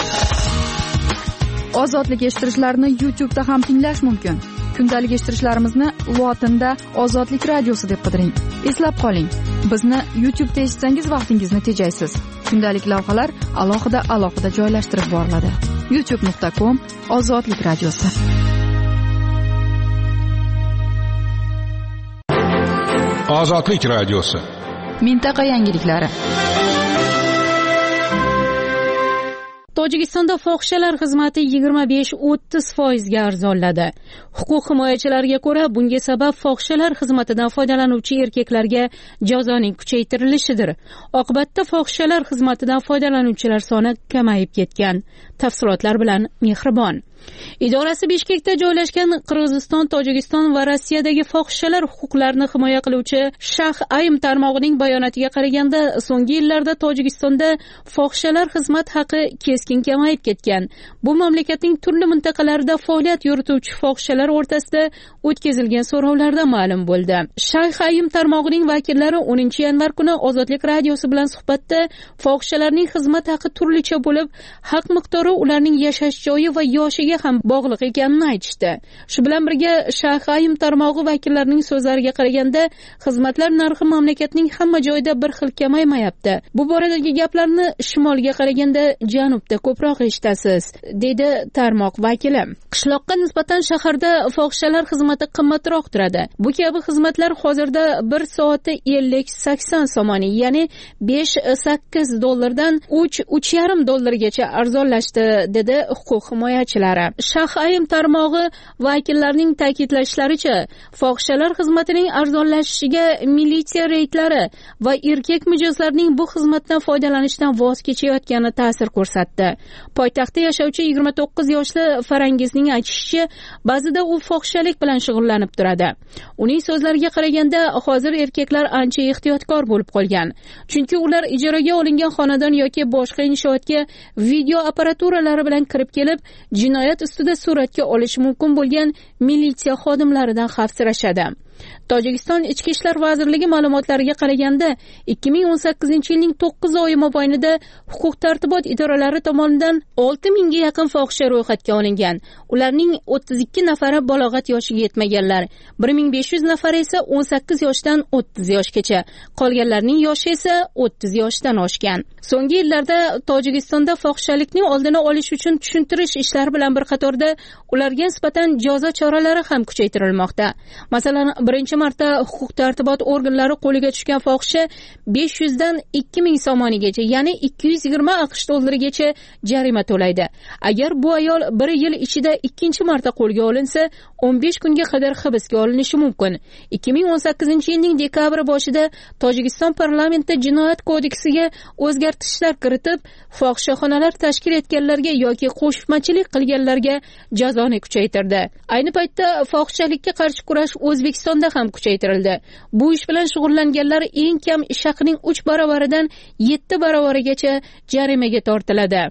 Ozodlik eshittirishlarni YouTube da ham tinglash mumkin. Kundalik eshittirishlarimizni lotinda Ozodlik radiosi deb qidiring. Eslab qoling, bizni YouTube da eshitsangiz vaqtingizni tejaysiz. Kundalik lavhalar alohida alohida joylashtirib boriladi. youtube nuqta com Ozodlik radiosi. Ozodlik radiosi. Mintaqa yangiliklari. Tojikistonda fohishalar xizmati yigirma besh o'ttiz foizga arzonladi. Huquq himoyachilariga ko'ra, bunga sabab fohishalar xizmatidan foydalanuvchi erkaklarga jazoning kuchaytirilishidir. Oqibatda fohishalar xizmatidan foydalanuvchilar soni kamayib ketgan. Tafsilotlar bilan Mehribon. Idorasi Bishkekda joylashgan Qirg'iziston, Tojikiston va Rossiyadagi fohishalar huquqlarini himoya qiluvchi Shah Aym tarmog'ining bayonotiga qaraganda, so'nggi yillarda Tojikistonda fohishalar xizmat haqi keskin kamayib ketgan. Bu mamlakatning turli mintaqalarida faoliyat yurituvchi fohishalar o'rtasida o'tkazilgan so'rovlarda ma'lum bo'ldi. Shah Aym tarmog'ining vakillari o'ninchi yanvar kuni Ozodlik radiosi bilan suhbatda fohishalarning xizmat haqi turlicha bo'lib, haq miqdori ularning yashash joyi va yoshiga ham bog'liq ekanini aytishdi. Shu bilan birga Shah Aym tarmog'i vakillarining so'zlariga qaraganda, xizmatlar narxi mamlakatning hamma joyida bir xil kamaymayapti. Bu boradagi gaplarni shimolga qaraganda janubda ko'proq eshitasiz, dedi tarmoq vakili. Qishloqqa nisbatan shaharda fohishalar xizmati qimmatroq turadi. Bu kabi xizmatlar hozirda bir soati ellik sakson somoni, ya'ni besh sakkiz dollardan uch uch yarim dollargacha arzonlashdi, dedi huquq himoyachilari. Shah Aym tarmog'i vakillarining ta'kidlashlaricha, fohishalar xizmatining arzonlashishiga militsiya reydlari va erkak mijozlarning bu xizmatdan foydalanishdan voz kechayotgani ta'sir ko'rsatdi. Poytaxtda yashovchi yigirma to'qqiz yoshli Farangizning aytishicha, ba'zida u fohishalik bilan shug'ullanib turadi. Uning so'zlariga qaraganda, hozir erkaklar ancha ehtiyotkor bo'lib qolgan. Chunki ular ijaraga olingan xonadon yoki boshqa inshootga video apparaturalari bilan kirib kelib, jinoyat ustida suratga olish mumkin bo'lgan militsiya xodimlaridan xavfsirashadi. Tojikiston Ichki ishlar vazirligi ma'lumotlariga qaraganda, ikki ming o'n sakkizinchi yilning to'qqiz oyi mobaynida huquq tartibot idoralari tomonidan olti mingga yaqin fohisha ro'yxatga olingan. Ularning o'ttiz ikki nafari balog'at yoshiga yetmaganlar, bir ming besh yuz nafari esa o'n sakkiz yoshdan o'ttiz yoshgacha, qolganlarning yoshi esa o'ttiz yoshdan oshgan. So'nggi yillarda Tojikistonda fohishalikning oldini olish uchun tushuntirish ishlari bilan bir qatorda ularga nisbatan jazo choralari ham kuchaytirilmoqda. Masalan, birinchi marta huquq tartibot organlari qo'liga tushgan fohisha besh yuz dan ikki ming somonigacha, ya'ni ikki yuz yigirma aqsh dollarigacha jarima to'laydi. Agar bu ayol bir yil ichida ikkinchi marta qo'lga olinsa, o'n besh kunga qadar hibsga olinishi mumkin. ikki ming o'n sakkizinchi yilning dekabr boshida Tojikiston parlamenti jinoyat kodeksiga o'zgartirishlar kiritib, fohishaxonalar tashkil etganlarga yoki qo'shmachilik qilganlarga jazoni kuchaytirdi. Ayni paytda fohishalikka qarshi kurash O'zbekistonda ham kuchaytirildi. Bu ish bilan shug'ullanganlar eng kam ish haqining uch baravaridan yetti baravarigacha jarimaga tortiladi.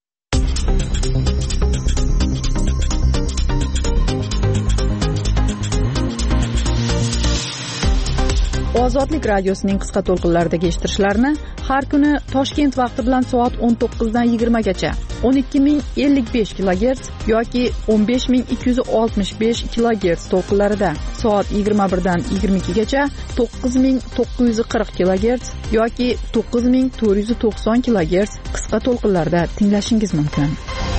Ozodlik radiosining qisqa to'lqinlaridagi eshittirishlarni har kuni Toshkent vaqti bilan soat o'n to'qqizdan yigirma gacha o'n ikki ming ellik besh kilogerts yoki o'n besh ming ikki yuz oltmish besh kilogerts to'lqinlarida, soat yigirma birdan yigirma ikki gacha to'qqiz ming to'qqiz yuz qirq kilogerts yoki to'qqiz ming to'rt yuz to'qson kilogerts qisqa to'lqinlarda tinglashingiz mumkin.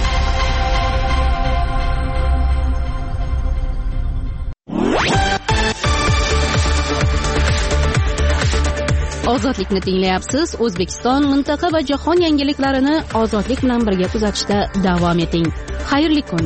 Ozodlikni tinglayapsiz. O'zbekiston, mintaqa va jahon yangiliklarini ozodlik bilan birga kuzatishda davom eting. Xayrli kun.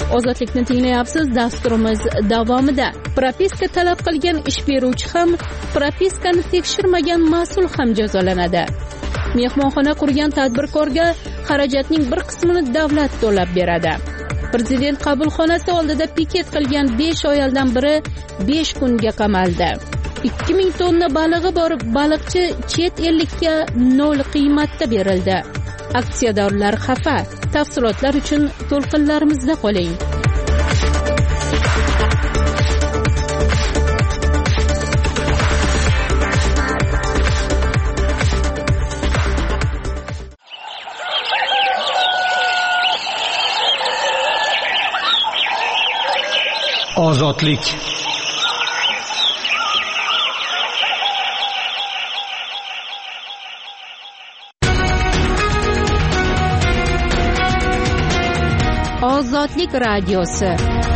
Ozodlikni tinglayapsiz. Dasturimiz davomida propiska talab qilgan ish beruvchi ham, propiskani tekshirmagan mas'ul ham jazolanadi. Mehmonxona qurgan tadbirkorga xarajatning bir qismini davlat to'lab beradi. Prezident qabulxonasi oldida piket qilgan besh ayoldan biri besh kunga qamaldi. ikki ming tonna balig'i bor baliqchi chet ellikka nol qiymatda berildi. Aksiyadorlar xafa. Tafsilotlar uchun to'lqinlarimizda qoling. Ozodlik. Ozodlik radiosi.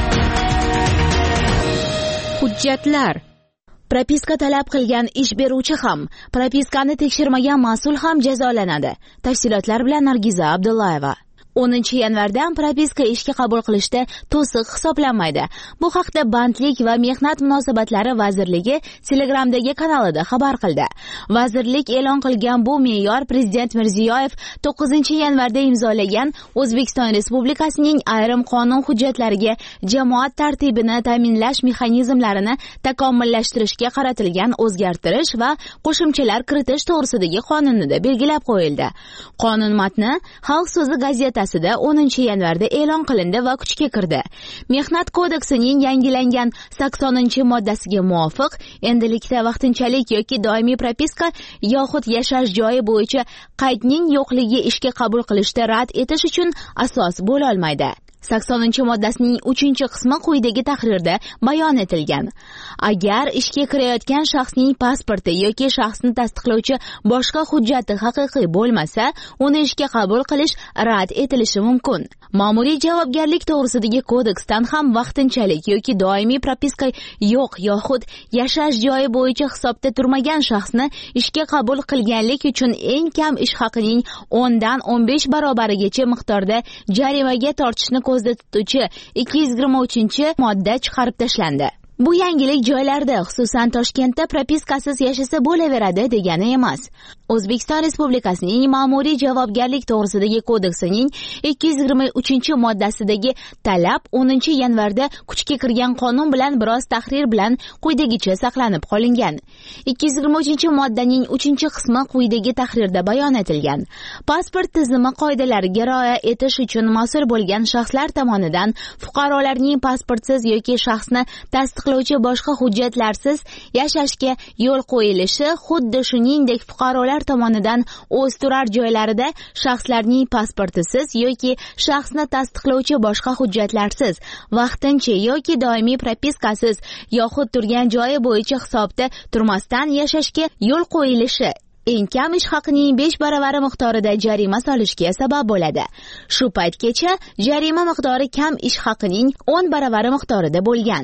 Hujjatlar. Propiska talab qilgan ish beruvchi ham, propiskani tekshirmagan mas'ul ham jazolanadi. Tafsilotlar bilan Nargiza Abdullayeva. o'ninchi yanvardan propiska ishga qabul qilishda to'siq hisoblanmaydi. Bu haqda Bandlik va mehnat munosabatlari vazirligi Telegramdagi kanalida xabar qildi. Vazirlik e'lon qilgan bu me'yor Prezident Mirziyoyev to'qqizinchi yanvarda imzolagan O'zbekiston Respublikasining ayrim qonun hujjatlariga jamoat tartibini ta'minlash mexanizmlarini takomillashtirishga qaratilgan o'zgartirish va qo'shimchalar kiritish to'g'risidagi qonunida belgilab qo'yildi. Qonun matni Xalq so'zi gazetasida o'ninchi yanvarda e'lon qilindi va kuchga kirdi. Mehnat kodeksining yangilangan saksoninchi moddasiga muvofiq, endilikda vaqtinchalik yoki doimiy propiska yoxud yashash joyi bo'yicha qaydning yo'qligi ishga qabul qilishda rad etish uchun asos bo'la olmaydi. saksoninchi moddasining uchinchi qismi quyidagi tahrirda bayon etilgan. Agar ishga kirayotgan shaxsning pasporti yoki shaxsni tasdiqlovchi boshqa hujjati haqiqiy bo'lmasa, uni ishga qabul qilish rad etilishi mumkin. Ma'muriy javobgarlik to'g'risidagi kodeksdan ham vaqtinchalik yoki doimiy propiska yo'q yoxud yashash joyi bo'yicha hisobda turmagan shaxsni ishga qabul qilganlik uchun eng kam ish haqining o'ndan o'n besh barobarigacha miqdorda jarimaga tortishni ko'zda tutuvchi ikki yuz yigirma uchinchi modda chiqarib tashlandi. Bu yangilik joylarda, xususan Toshkentda propiskasiz yashasa bo'laveradi degani emas. O'zbekiston Respublikasining ma'muriy javobgarlik to'g'risidagi kodeksining ikki yuz yigirma uchinchi moddasidagi talab o'ninchi yanvarda kuchga kirgan qonun bilan biroz tahrir bilan quyidagicha saqlanib qolingan. ikki yuz yigirma uchinchi moddaning uchinchi qismi quyidagi tahrirda bayon etilgan. Pasport tizimi qoidalariga rioya etish uchun mas'ul bo'lgan shaxslar tomonidan fuqarolarning pasportsiz yoki shaxsni tasdiqlovchi boshqa hujjatlarsiz yashashga yo'l qo'yilishi, xuddi shuningdek fuqarolar tomonidan o'z turar joylarida shaxslarning pasportisiz yoki shaxsni tasdiqlovchi boshqa hujjatlarsiz vaqtincha yoki doimiy propiskasiz yoxud turgan joyi bo'yicha hisobda turmasdan yashashga yo'l qo'yilishi eng kam ish haqining besh baravari miqdorida jarima solishga sabab bo'ladi. Shu paytgacha jarima miqdori kam ish haqining o'n baravari miqdorida bo'lgan.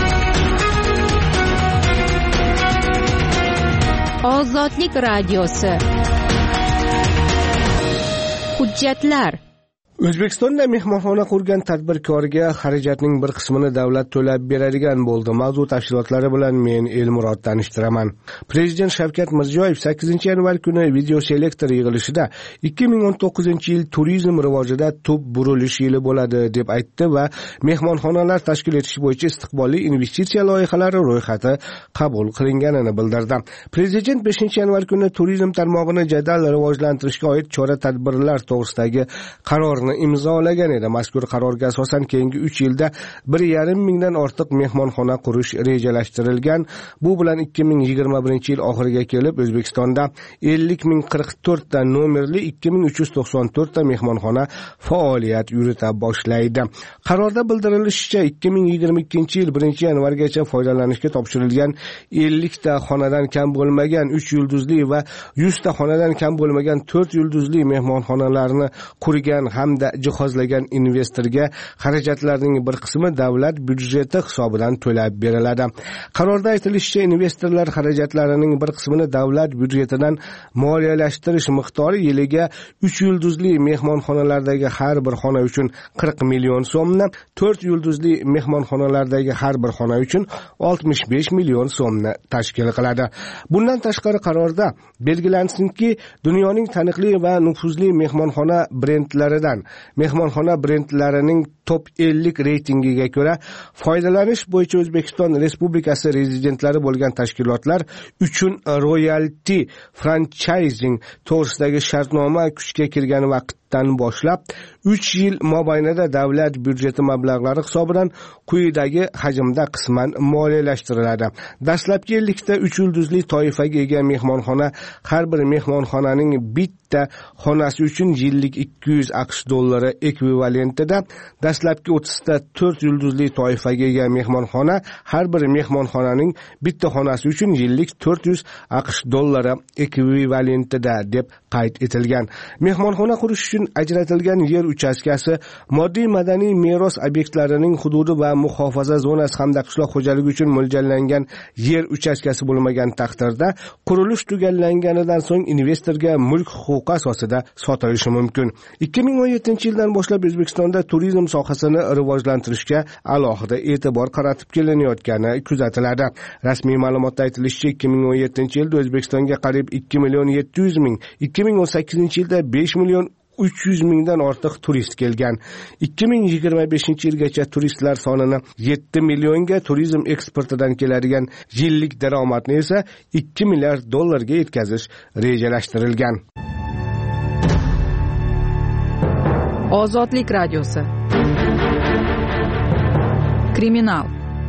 Ozodlik radiosi. Hujjatlar. O'zbekistonda mehmonxona qurgan tadbirkorga xarajatning bir qismini davlat to'lab beradigan bo'ldi. Mavzu tafsilotlari bilan men Elmurod tanishtiraman. Prezident Shavkat Mirziyoyev sakkizinchi yanvar kuni video selektor yig'ilishida ikki ming o'n to'qqizinchi yil turizm rivojida tub burilish yili bo'ladi deb aytdi va mehmonxonalar tashkil etish bo'yicha istiqbolli investitsiya loyihalari ro'yxati qabul qilinganini bildirdi. Prezident beshinchi yanvar kuni turizm tarmog'ini jadal rivojlantirishga oid chora-tadbirlar to'g'risidagi qarorni imzolagan edi. Mazkur qarorga asosan keyingi uch yilda bir yarim mingdan ortiq mehmonxona qurish rejalashtirilgan. Bu bilan ikki ming yigirma birinchi yil oxiriga kelib O'zbekistonda ellik ming qirq to'rt ta nomerli ikki ming uch yuz to'qson to'rt ta mehmonxona faoliyat yurita boshlaydi. Qarorda bildirilishicha, ikki ming yigirma ikkinchi yil birinchi yanvargacha foydalanishga topshirilgan ellik ta xonadan kam bo'lmagan uch yulduzli va yuz ta xonadan kam bo'lmagan to'rt yulduzli mehmonxonalarni qurgan ham hamda jihozlagan investorga xarajatlarning bir qismi davlat byudjeti hisobidan to'lab beriladi. Qarorda aytilishicha, investorlar xarajatlarining bir qismini davlat byudjetidan moliyalashtirish miqdori yiliga uch yulduzli mehmonxonalardagi har bir xona uchun qirq million so'mni, to'rt yulduzli mehmonxonalardagi har bir xona uchun oltmish besh million so'mni tashkil qiladi. Bundan tashqari qarorda belgilansinki, dunyoning taniqli va nufuzli mehmonxona brendlaridan mehmonxona brendlarining top ellik reytingiga ko'ra foydalanish bo'yicha O'zbekiston Respublikasi rezidentlari bo'lgan tashkilotlar uchun royalty franchising to'g'risidagi shartnoma kuchga kirgan vaqtdan boshlab uch yil mobaynida davlat byudjeti mablag'lari hisobidan quyidagi hajmda qisman moliyalashtiriladi. Dastlabki ellikta uch yulduzli toifaga ega mehmonxona har bir mehmonxonaning bitta xonasi uchun yillik ikki yuz aqsh dollari ekvivalentida, dastlabki o'ttizta to'rt yulduzli toifaga ega mehmonxona har bir mehmonxonaning bitta xonasi uchun yillik to'rt yuz aqsh dollari ekvivalentida deb qayd etilgan. Mehmonxona qurish uchun ajratilgan yer uchastkasi moddiy madaniy meros obyektlarining hududi va muhofaza zonasi hamda qishloq xo'jaligi uchun mo'ljallangan yer uchastkasi bo'lmagan taqdirda qurilish tugallanganidan so'ng investorga mulk huquqi asosida sotilishi mumkin. ikki ming o'n yettinchi yildan boshlab O'zbekistonda turizm sohasini rivojlantirishga alohida e'tibor qaratib kelinayotgani kuzatiladi. Rasmiy ma'lumotda aytilishicha, ikki ming o'n yettinchi yilda O'zbekistonga qariyb ikki million yetti yuz ming, ikki ming o'n sakkizinchi yilda besh million uch yuz mingdan ortiq turist kelgan. ikki ming yigirma beshinchi yilgacha turistlar sonini yetti millionga, turizm eksportidan keladigan yillik daromadni esa ikki milliard dollarga yetkazish rejalashtirilgan. Ozodlik radiosi. Kriminal.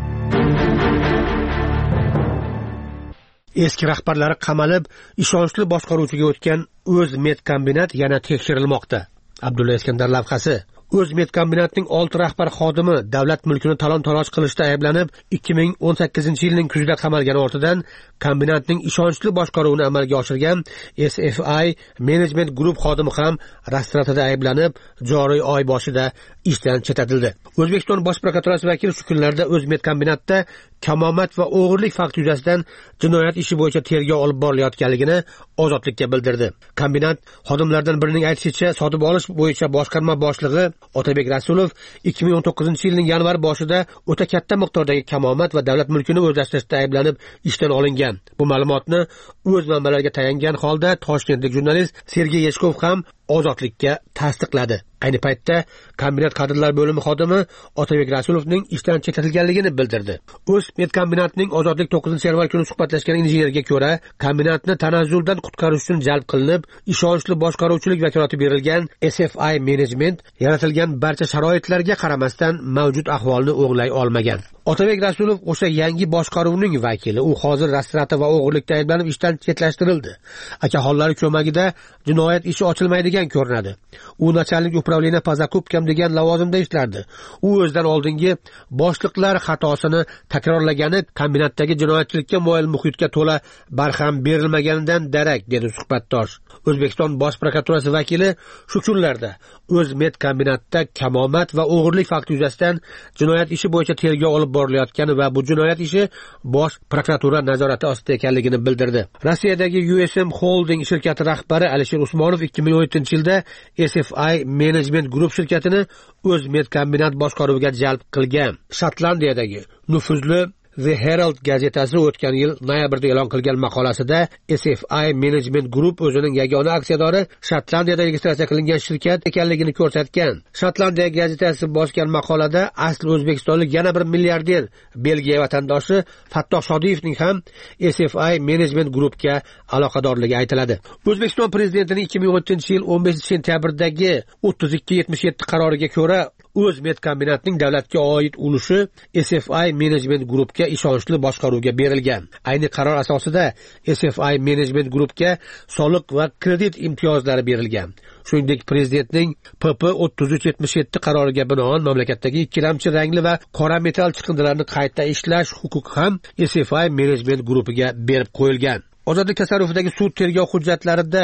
Eski rahbarlari qamalib, ishonchli boshqaruvchiga o'tgan O'zmet kombinat yana tekshirilmoqda. Abdulla Iskandar lavhasi. O'zmet kombinatining olti rahbar xodimi davlat mulkini talon-taroj qilishda ayblanib, ikki ming o'n sakkizinchi yilning kuzida qamalgani ortidan kombinatning ishonchli boshqaruvini amalga oshirgan S F I Management Group xodimi ham rastratida ayblanib, joriy oy boshida ishdan chetlatildi. O'zbekiston Bosh prokuraturasi vakili shu kunlarda O'zmet kombinatda kamomat va o'g'irlik fakti yuzasidan jinoyat ishi bo'yicha tergov olib borilayotganligini Ozodlikka bildirdi. Kombinat xodimlaridan birining aytishicha, sotib olish bo'yicha boshqarma boshlig'i Otabek Rasulov ikki ming o'n to'qqizinchi yilning yanvar boshida o'ta katta miqdordagi kamomat va davlat mulkini o'zlashtirishda ayblanib ishdan olingan. Bu ma'lumotni o'z manbalariga tayangan holda toshkentlik jurnalist Sergey Yeshkov ham Ozodlikka tasdiqladi. Ayni paytda kombinat kadrlar bo'limi xodimi Otabek Rasulovning ishdan chetlatilganligini bildirdi. O'zmet kombinatining Ozodlik to'qqizinchi yanvar kuni suhbatlashgan injenerga ko'ra, kombinatni tanazzuldan qutqarish uchun jalb qilinib, ishonchli boshqaruvchilik vakolati berilgan S F I Management yaratilgan barcha sharoitlarga qaramasdan mavjud ahvolni o'nglay olmagan. Otabek Rasulov o'sha yangi boshqaruvning vakili. U hozir rastrati va o'g'irlikda ayblanib ishdan chetlashtirildi. Akaxonlari ko'magida jinoyat ishi ochilmaydigan ko'rinadi. U nachalnik upravleniya по закупкам degan lavozimda ishlardi. U o'zidan oldingi boshliqlar xatosini takrorlagani kombinatdagi jinoyatchilikka moyil muhitga to'la barham berilmaganidan darak, dedi suhbatdosh. O'zbekiston Bosh prokuraturasi vakili shu kunlarda O'zmet kombinatda kamomat va o'g'irlik fakti yuzasidan jinoyat ishi bo'yicha tergov olib borilayotgani va bu jinoyat ishi Bosh prokuratura nazorati ostida ekanligini bildirdi. Rossiyadagi U S M Holding shirkati rahbari Alisher Usmonov ikki ming o'n yettinchi yilda S F I Management Group shirkatini O'zmet kombinat boshqaruviga jalb qilgan. Shotlandiyadagi nufuzli The Herald gazetasi o'tgan yil noyabrda e'lon qilgan maqolasida S F I Management Group o'zining yagona aksiyadori Shotlandiyada registratsiya qilingan shirkat ekanligini ko'rsatgan. Shotlandiya gazetasi bosgan maqolada asli o'zbekistonlik yana bir milliarder Belgiya vatandoshi Fattoh Shodiyevning ham S F I Management Groupga aloqadorligi aytiladi. O'zbekiston prezidentining ikki ming o'n yettinchi yil o'n beshinchi sentyabrdagi o'ttiz ikki yetmish yetti qaroriga ko'ra O'zmet kombinatining davlatga oid ulushi S F I Management Groupga ishonchli boshqaruvga berilgan. Ayni qaror asosida S F I Management Groupga soliq va kredit imtiyozlari berilgan. Shuningdek, prezidentning P P o'ttiz uch yetmish yetti qaroriga binoan mamlakatdagi ikkilamchi rangli va qora metall chiqindilarini qayta ishlash huquqi ham S F I Management Groupiga berib qo'yilgan. Ozodlik tasarrufidagi sud tergov hujjatlarida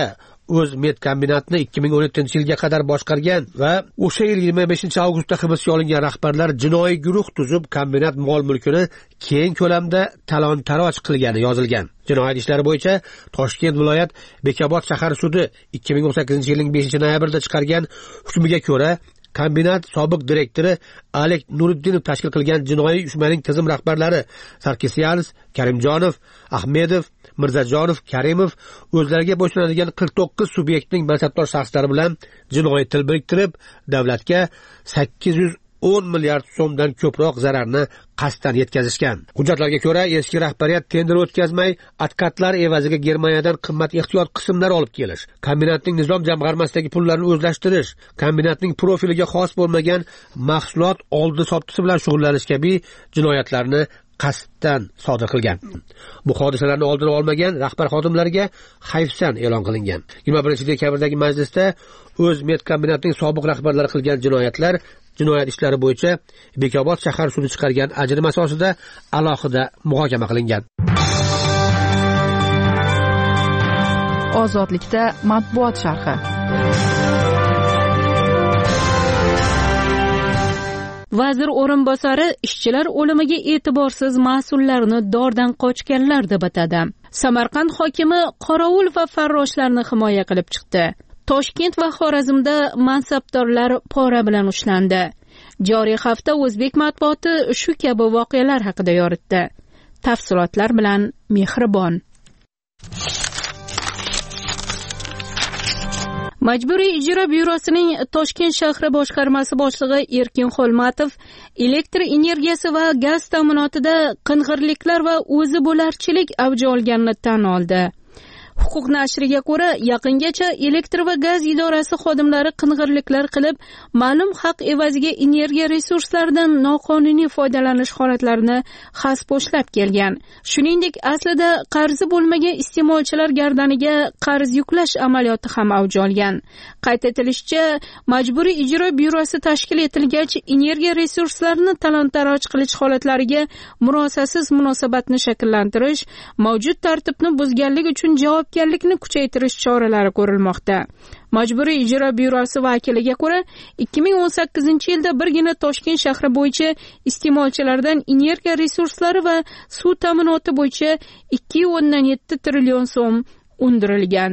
o'zmed kombinatni ikki ming o'n yettinchi yilga qadar boshqargan va o'sha yil yigirma beshinchi avgustda hibsga olingan rahbarlar jinoiy guruh tuzib kombinat mol mulkini keng ko'lamda talon-taroj qilgani yozilgan. Jinoyat ishlari bo'yicha Toshkent viloyat Bekobod shahar sudi ikki ming o'n sakkizinchi yilning beshinchi noyabrida chiqargan hukmiga ko'ra kombinat sobiq direktori Alek Nuriddinov tashkil qilgan jinoiy uyushmaning tizim rahbarlari Sarkisyanov, Karimjonov, Ahmedov, Mirzajonov, Karimov o'zlariga bo'ysunadigan qirq to'qqiz subyektning mansabdor shaxslari bilan jinoiy til biriktirib, davlatga sakkiz yuz o'n milliard so'mdan ko'proq zararni qasddan yetkazishgan. Hujjatlarga ko'ra, eski rahbariyat tender o'tkazmay, advokatlar evaziga Germaniyadan qimmat ehtiyot qismlar olib kelish, kombinatning nizom jamg'armasidagi pullarni o'zlashtirish, kombinatning profiliga xos bo'lmagan mahsulot oldi sotdisi bilan shug'ullanish kabi jinoyatlarni qasddan sodir qilgan. Bu hodisalarni oldini olmagan rahbar xodimlarga hayfsan e'lon qilingan. yigirma birinchi dekabrdagi majlisda o'zmed kombinatining sobiq rahbarlari qilgan jinoyatlar jinoyat ishlari bo'yicha Bekobod shahar sudi chiqargan ajrim asosida alohida muhokama qilingan. Ozodlikda matbuot sharhi. Vazir o'rinbosari ishchilar o'limiga e'tiborsiz mas'ullarni dordan qochganlar deb atadi. Samarqand hokimi qorovul va farroshlarni himoya qilib chiqdi. Toshkent va Xorazmda mansabdorlar pora bilan ushlandi. Joriy hafta o'zbek matbuoti shu kabi voqealar haqida yoritdi. Tafsilotlar bilan Mehribon. Majburiy ijro byurosining Toshkent shahri boshqarmasi boshlig'i Erkin Xolmatov elektr energiyasi va gaz ta'minotida qing'irliklar va o'zi bo'larchilik avj olganini tan oldi. Huquq nashriga ko'ra, yaqingacha elektr va gaz idorasi xodimlari qing'irliklar qilib, ma'lum haq evaziga energiya resurslaridan noqonuniy foydalanish holatlarini xasposhlab kelgan. Shuningdek, aslida qarzi bo'lmagan iste'molchilar gardaniga qarz yuklash amaliyoti ham avj olgan. Qayd etilishicha, Majburiy ijro byurosi tashkil etilgach, energiya resurslarini talon-taroj qilish holatlariga murosasiz munosabatni shakllantirish, mavjud tartibni buzganlik uchun javob javobgarlikni kuchaytirish choralari ko'rilmoqda. Majburiy ijro byurosi vakiliga ko'ra, ikki ming o'n sakkizinchi yilda birgina Toshkent shahri bo'yicha iste'molchilardan energiya resurslari va suv ta'minoti bo'yicha ikki o'ndan yetti trillion so'm undirilgan.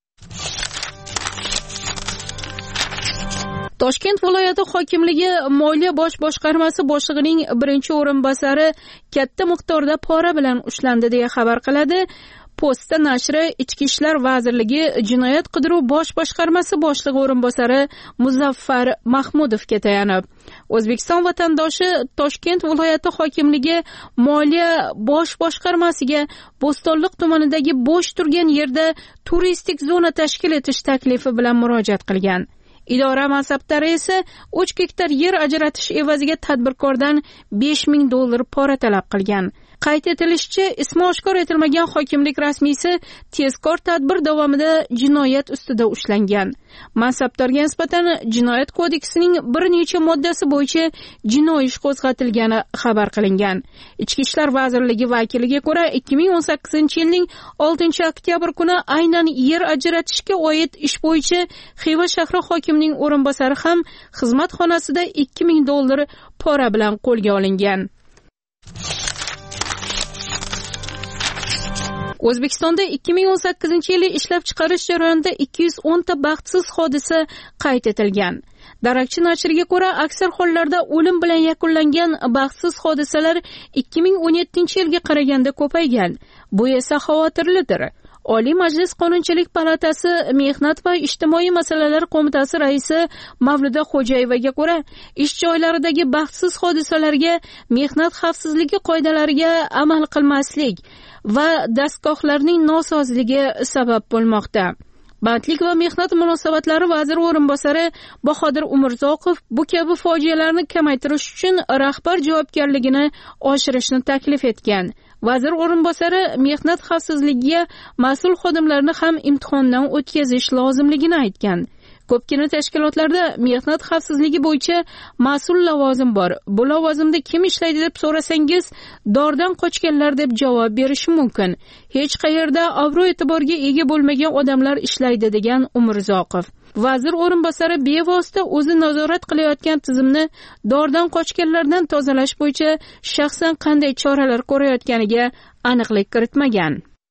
Toshkent viloyati hokimligi Moliya bosh boshqarmasi boshlig'ining birinchi o'rinbosari katta miqdorda pora bilan ushlandi deya xabar qiladi. Posta nashri Ichki ishlar vazirligi Jinoyat qidiruv bosh boshqarmasi boshlig'i o'rinbosari Muzaffar Mahmudovga tayanib, O'zbekiston vatandoshi Toshkent viloyati hokimligi Moliya bosh boshqarmasiga Bo'stonliq tumanidagi bo'sh turgan yerda turistik zona tashkil etish taklifi bilan murojaat qilgan. Idora mansabdori esa uch gektar yer ajratish evaziga tadbirkordan besh ming dollar pora talab qilgan. Qayd etilishicha, ismi oshkor etilmagan hokimlik rasmiysi tezkor tadbir davomida jinoyat ustida ushlangan. Mansabdorga nisbatan Jinoyat kodeksining bir necha moddasi bo'yicha jinoiy ish qo'zg'atilgani xabar qilingan. Ichki ishlar vazirligi vakiliga ko'ra, ikki ming o'n sakkizinchi yilning oltinchi oktyabr kuni aynan yer ajratishga oid ish bo'yicha Xiva shahri hokimining o'rinbosari ham xizmat xonasida ikki ming dollar pora bilan qo'lga olingan. O'zbekistonda ikki ming o'n sakkizinchi yili ishlab chiqarish jarayonida ikki yuz o'n ta baxtsiz hodisa qayd etilgan. Darakchi nashriga ko'ra, aksar hollarda o'lim bilan yakunlangan baxtsiz hodisalar ikki ming o'n yettinchi yilga qaraganda ko'paygan. Bu esa xavotirlidir. Oliy Majlis Qonunchilik palatasi Mehnat va ijtimoiy masalalar qo'mitasi raisi Mavluda Xo'jayevaga ko'ra, ish joylaridagi baxtsiz hodisalarga mehnat xavfsizligi qoidalariga amal qilmaslik va dastgohlarning nosozligi sabab bo'lmoqda. Bandlik va mehnat munosabatlari vaziri o'rinbosari Bahodir Umurzoqov bu kabi fojialarni kamaytirish uchun rahbar javobgarligini oshirishni taklif etgan. Vazir o'rinbosari mehnat xavfsizligiga mas'ul xodimlarni ham imtihondan o'tkazish lozimligini aytgan. Ko'pgina tashkilotlarda mehnat xavfsizligi bo'yicha mas'ul lavozim bor. Bu lavozimda kim ishlaydi deb so'rasangiz, dordan qochganlar deb javob berishi mumkin. Hech qayerda obro'-e'tiborga ega bo'lmagan odamlar ishlaydi degan Umurzoqov. Vazir o'rinbosari bevosita o'zi nazorat qilayotgan tizimni dordan qochganlardan tozalash bo'yicha shaxsan qanday choralar ko'rayotganiga aniqlik kiritmagan.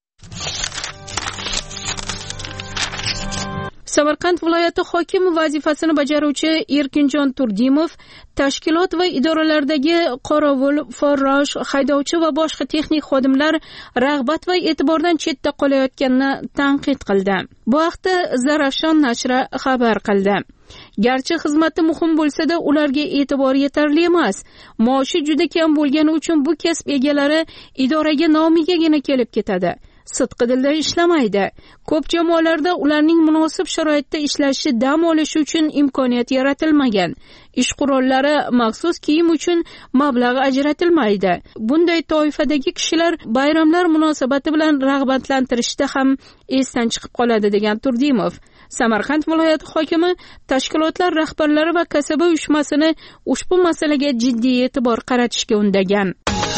Samarqand viloyati hokimi vazifasini bajaruvchi Erkinjon Turdimov tashkilot va idoralardagi qorovul, farrosh, haydovchi va boshqa texnik xodimlar rag'bat va e'tibordan chetda qolayotganini tanqid qildi. Bu haqda Zarafshon nashri xabar qildi. Garchi xizmati muhim bo'lsa-da, ularga e'tibor yetarli emas. Maoshi juda kam bo'lgani uchun bu kasb egalari idoraga nomigagina kelib ketadi. Sidqi dildan ishlamaydi. Ko'p jamoalarda ularning munosib sharoitda ishlashi, dam olishi uchun imkoniyat yaratilmagan. Ish qurollari, maxsus kiyim uchun mablag' ajratilmaydi. Bunday toifadagi kishilar bayramlar munosabati bilan rag'batlantirishda ham esdan chiqib qoladi degan Turdimov. Samarqand viloyati hokimi tashkilotlar rahbarlari va kasaba uyushmasini ushbu masalaga jiddiy e'tibor qaratishga undagan.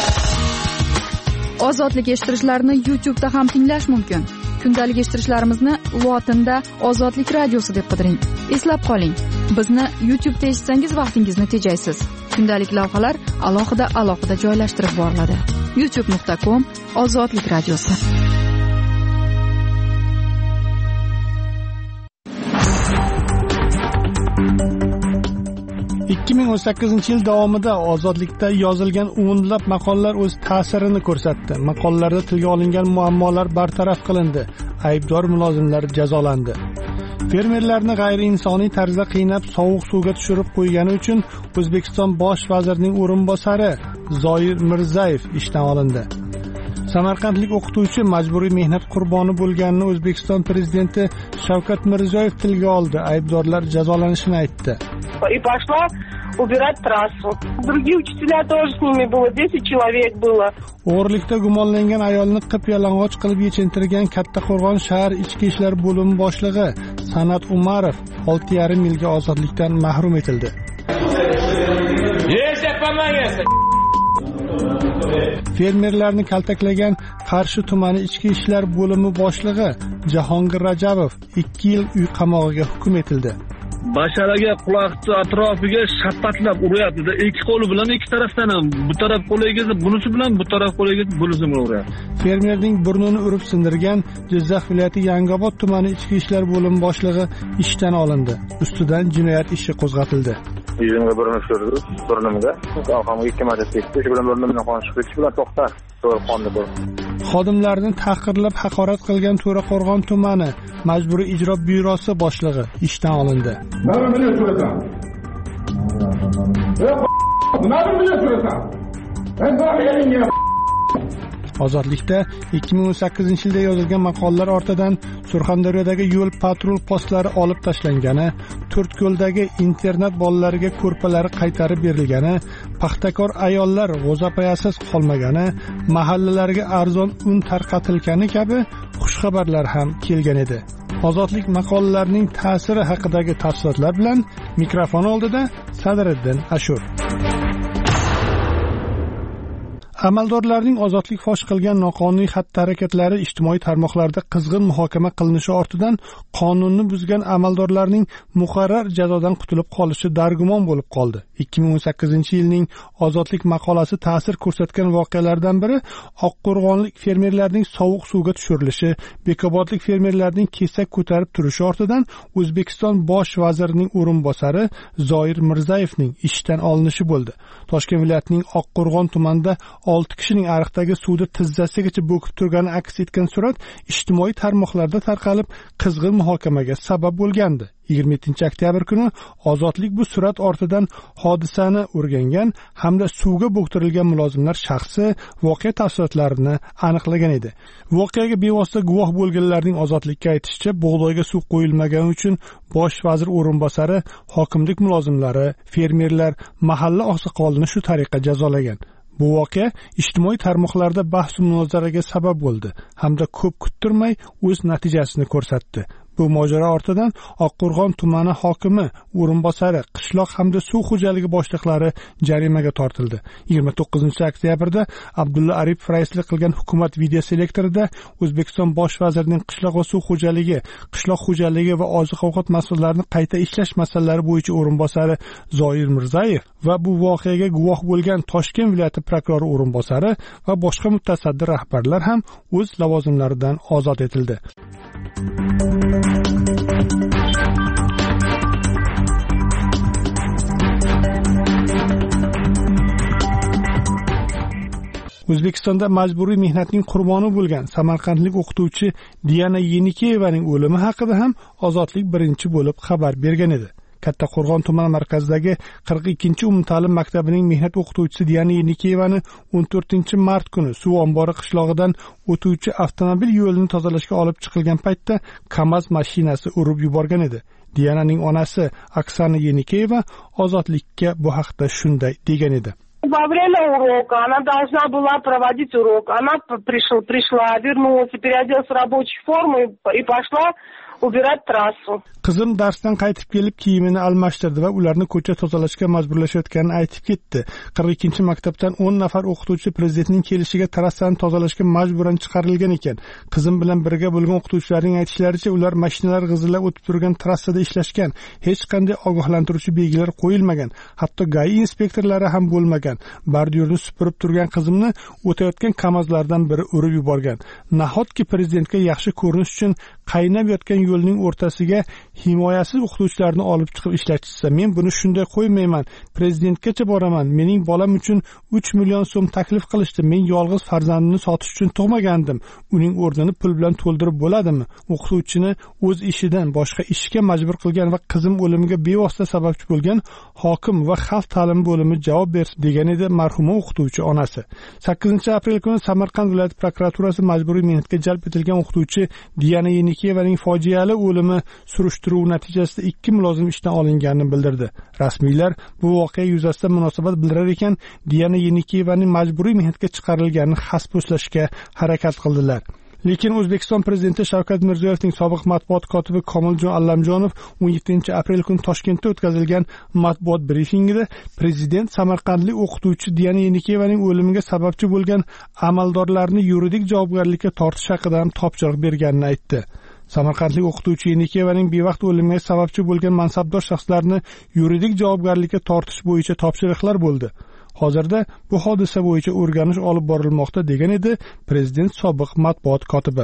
Ozodlik eshittirishlarni YouTube da ham tinglash mumkin. Kundalik eshittirishlarimizni lotinda Ozodlik radiosi deb qidiring. Eslab qoling, bizni YouTube da eshitsangiz vaqtingizni tejaysiz. Kundalik lavhalar alohida alohida joylashtirib boriladi. youtube nuqta com Ozodlik radiosi. ikki ming o'n sakkizinchi yil davomida ozodlikda yozilgan o'nlab maqolalar o'z ta'sirini ko'rsatdi. Maqolalarda tilga olingan muammolar bartaraf qilindi. Aybdor mulozimlar jazolandi. Fermerlarni g'ayriinsoniy tarzda qiynab sovuq suvga tushirib qo'ygani uchun O'zbekiston bosh vazirining o'rinbosari Zoir Mirzayev ishdan olindi. Samarqandlik o'qituvchi majburiy mehnat qurboni bo'lganini O'zbekiston prezidenti Shavkat Mirziyoyev tilga oldi. Aybdorlar jazolanishini aytdi. И пошла убирать трассу. Другие учителя тоже с ними было, десять человек было. O'g'irlikda gumonlangan ayolni qip-yalang'och qilib yechintirgan Kattaqo'rg'on shahar ichki ishlar bo'limi boshlig'i San'at Umarov olti yarim yilga ozodlikdan mahrum etildi. Fermerlarni kaltaklagan Qarshi tumani ichki ishlar bo'limi boshlig'i Jahongir Rajabov ikki yil uy qamog'iga hukm etildi. Basharaga quloqni atrofiga shapatlab uryapti. Ikki qo'li bilan ikki tarafdan ham, bu taraf qo'liga, bunisi bilan bu taraf qo'liga, bunisi bilan uryapti. Fermerning burnini urib sindirgan Jizzax viloyati Yangiobod tumani ichki ishlar bo'limi boshlig'i ishdan olindi. Ustidan jinoyat ishi qo'zg'atildi. Yuzimga burun tushirdi, burnimga. Orqamga ikki marta tekdi, shu bilan burnimdan qon chiqib ketishi bilan to'xta. Xodimlarni tahqirlab haqorat qilgan To'raqo'rg'on tumani majburiy ijro byurosi boshlig'i ishdan olindi. Nima bilan so'rasam? Nima bilan so'rasam? Ozodlikda ikki ming o'n sakkizinchi yilda yozilgan maqolalar ortidan Surxondaryodagi yo'l patrul postlari olib tashlangani, To'rtko'ldagi internat bolalariga ko'rpalari qaytarib berilgani, paxtakor ayollar g'o'zapoyasiz qolmagani, mahallalarga arzon un tarqatilgani kabi xushxabarlar ham kelgan edi. Ozodlik maqolalarining ta'siri haqidagi tafsilotlar bilan mikrofon oldida Sadriddin Ashur. Amaldorlarning ozodlik fosh qilgan noqonuniy xatti-harakatlari ijtimoiy tarmoqlarda qizg'in muhokama qilinishi ortidan qonunni buzgan amaldorlarning muqarrar jazodan qutulib qolishi dargumon bo'lib qoldi. ikki ming o'n sakkizinchi yilning ozodlik maqolasi ta'sir ko'rsatgan voqealardan biri Oqqo'rg'onlik fermerlarning sovuq suvga tushirilishi, Bekobodlik fermerlarning kesak ko'tarib turishi ortidan O'zbekiston bosh vazirining o'rinbosari Zoir Mirzayevning ishdan olinishi bo'ldi. Toshkent viloyatining Oqqo'rg'on tumanida olti kishining ariqdagi suvda tizzasigacha bo'kib turgani aks etgan surat ijtimoiy tarmoqlarda tarqalib qizg'in muhokamaga sabab bo'lgandi. yigirma yettinchi oktyabr kuni Ozodlik bu surat ortidan hodisani o'rgangan hamda suvga bo'ktirilgan mulozimlar shaxsi, voqea tafsilotlarini aniqlagan edi. Voqeaga bevosita guvoh bo'lganlarning Ozodlikka aytishicha, bug'doyga suv qo'yilmagani uchun bosh vazir o'rinbosari, hokimlik mulozimlari, fermerlar, mahalla oqsoqolini shu tariqa jazolagan. Bu voqea ijtimoiy tarmoqlarda bahs va munozaraga sabab bo'ldi hamda ko'p kuttirmay o'z natijasini ko'rsatdi. Bu mojaro ortidan Oqqo'rg'on tumani hokimi o'rinbosari, qishloq hamda suv xo'jaligi boshliqlari jarimaga tortildi. yigirma to'qqizinchi oktyabrda Abdulla Aripov raislik qilgan hukumat videoselektorida O'zbekiston bosh vazirining qishloq va suv xo'jaligi, qishloq xo'jaligi va oziq-ovqat mas'ullarini qayta ishlash masalalari bo'yicha o'rinbosari Zoir Mirzayev va bu voqeaga guvoh bo'lgan Toshkent viloyati prokurori o'rinbosari va boshqa mutasaddi rahbarlar ham o'z lavozimlaridan ozod etildi. O'zbekistonda majburiy mehnatning qurboni bo'lgan samarqandlik o'qituvchi Diana Yenikeyevaning o'limi haqida ham Ozodlik birinchi bo'lib xabar bergan edi. Kattaqo'rg'on tuman markazidagi qirq ikkinchi umumta'lim maktabining mehnat o'qituvchisi Diana Yenikeyevani o'n to'rtinchi mart kuni suv ombori qishlog'idan o'tuvchi avtomobil yo'lini tozalashga olib chiqilgan paytda KAMAZ mashinasi urib yuborgan edi. Diananing onasi Oksana Yenikeyeva Ozodlikka bu haqda shunday degan edi. Во время урока она должна была проводить урок. Она пришла, пришла, вернулась, переоделась в рабочую форму и пошла убирать трассу. Qizim darsdan qaytib kelib kiyimini almashtirdi va ularni ko'cha tozalashga majburlashayotganini aytib ketdi. qirq ikkinchi maktabdan o'n nafar o'qituvchi prezidentning kelishiga trassani tozalashga majburan chiqarilgan ekan. Qizim bilan birga bo'lgan o'qituvchilarning aytishlaricha, ular mashinalar g'izillab o'tib turgan trassada ishlashgan. Hech qanday ogohlantiruvchi belgilar qo'yilmagan. Hatto G A I inspektorlari ham bo'lmagan. Bordyurni supurib turgan qizimni o'tayotgan KAMAZlardan biri urib yuborgan. Nahotki prezidentga yaxshi ko'rinish uchun qaynab yotgan yo'lning o'rtasiga himoyasiz o'qituvchilarni olib chiqib ishlatishsa, men buni shunday qo'ymayman. Prezidentgacha boraman. Mening bolam uchun uch million so'm taklif qilishdi. Men yolg'iz farzandimni sotish uchun tug'magandim. Uning o'rnini pul bilan to'ldirib bo'ladimi? O'qituvchini o'z ishidan boshqa ishga majbur qilgan va qizim o'limiga bevosita sababchi bo'lgan hokim va xalq ta'limi bo'limi javob berdi, degan edi marhuma o'qituvchi onasi. sakkizinchi aprel kuni Samarqand viloyat prokuraturasi majburiy mehnatga jalb etilgan o'qituvchi Diana Yenikeyevaning fojiali o'limi surishtiruv natijasida ikki mulozim ishdan olinganini bildirdi. Rasmiylar bu voqea yuzasidan munosabat bildirar ekan, Diana Yenikeyevaning majburiy mehnatga chiqarilganini xaspo'slashga harakat qildilar. Lekin O'zbekiston prezidenti Shavkat Mirziyoyevning sobiq matbuot kotibi Komiljon Allamjonov o'n yettinchi aprel kuni Toshkentda o'tkazilgan matbuot brifingida prezident samarqandlik o'qituvchi Diana Yenikeyevaning o'limiga sababchi bo'lgan amaldorlarni yuridik javobgarlikka tortish haqida ham topshiriq berganini aytdi. Samarqandlik o'qituvchi Yenikeyevaning bevaqt o'limiga sababchi bo'lgan mansabdor shaxslarni yuridik javobgarlikka tortish bo'yicha topshiriqlar bo'ldi. Hozirda bu hodisa bo'yicha o'rganish olib borilmoqda, degan edi prezident sobiq matbuot kotibi.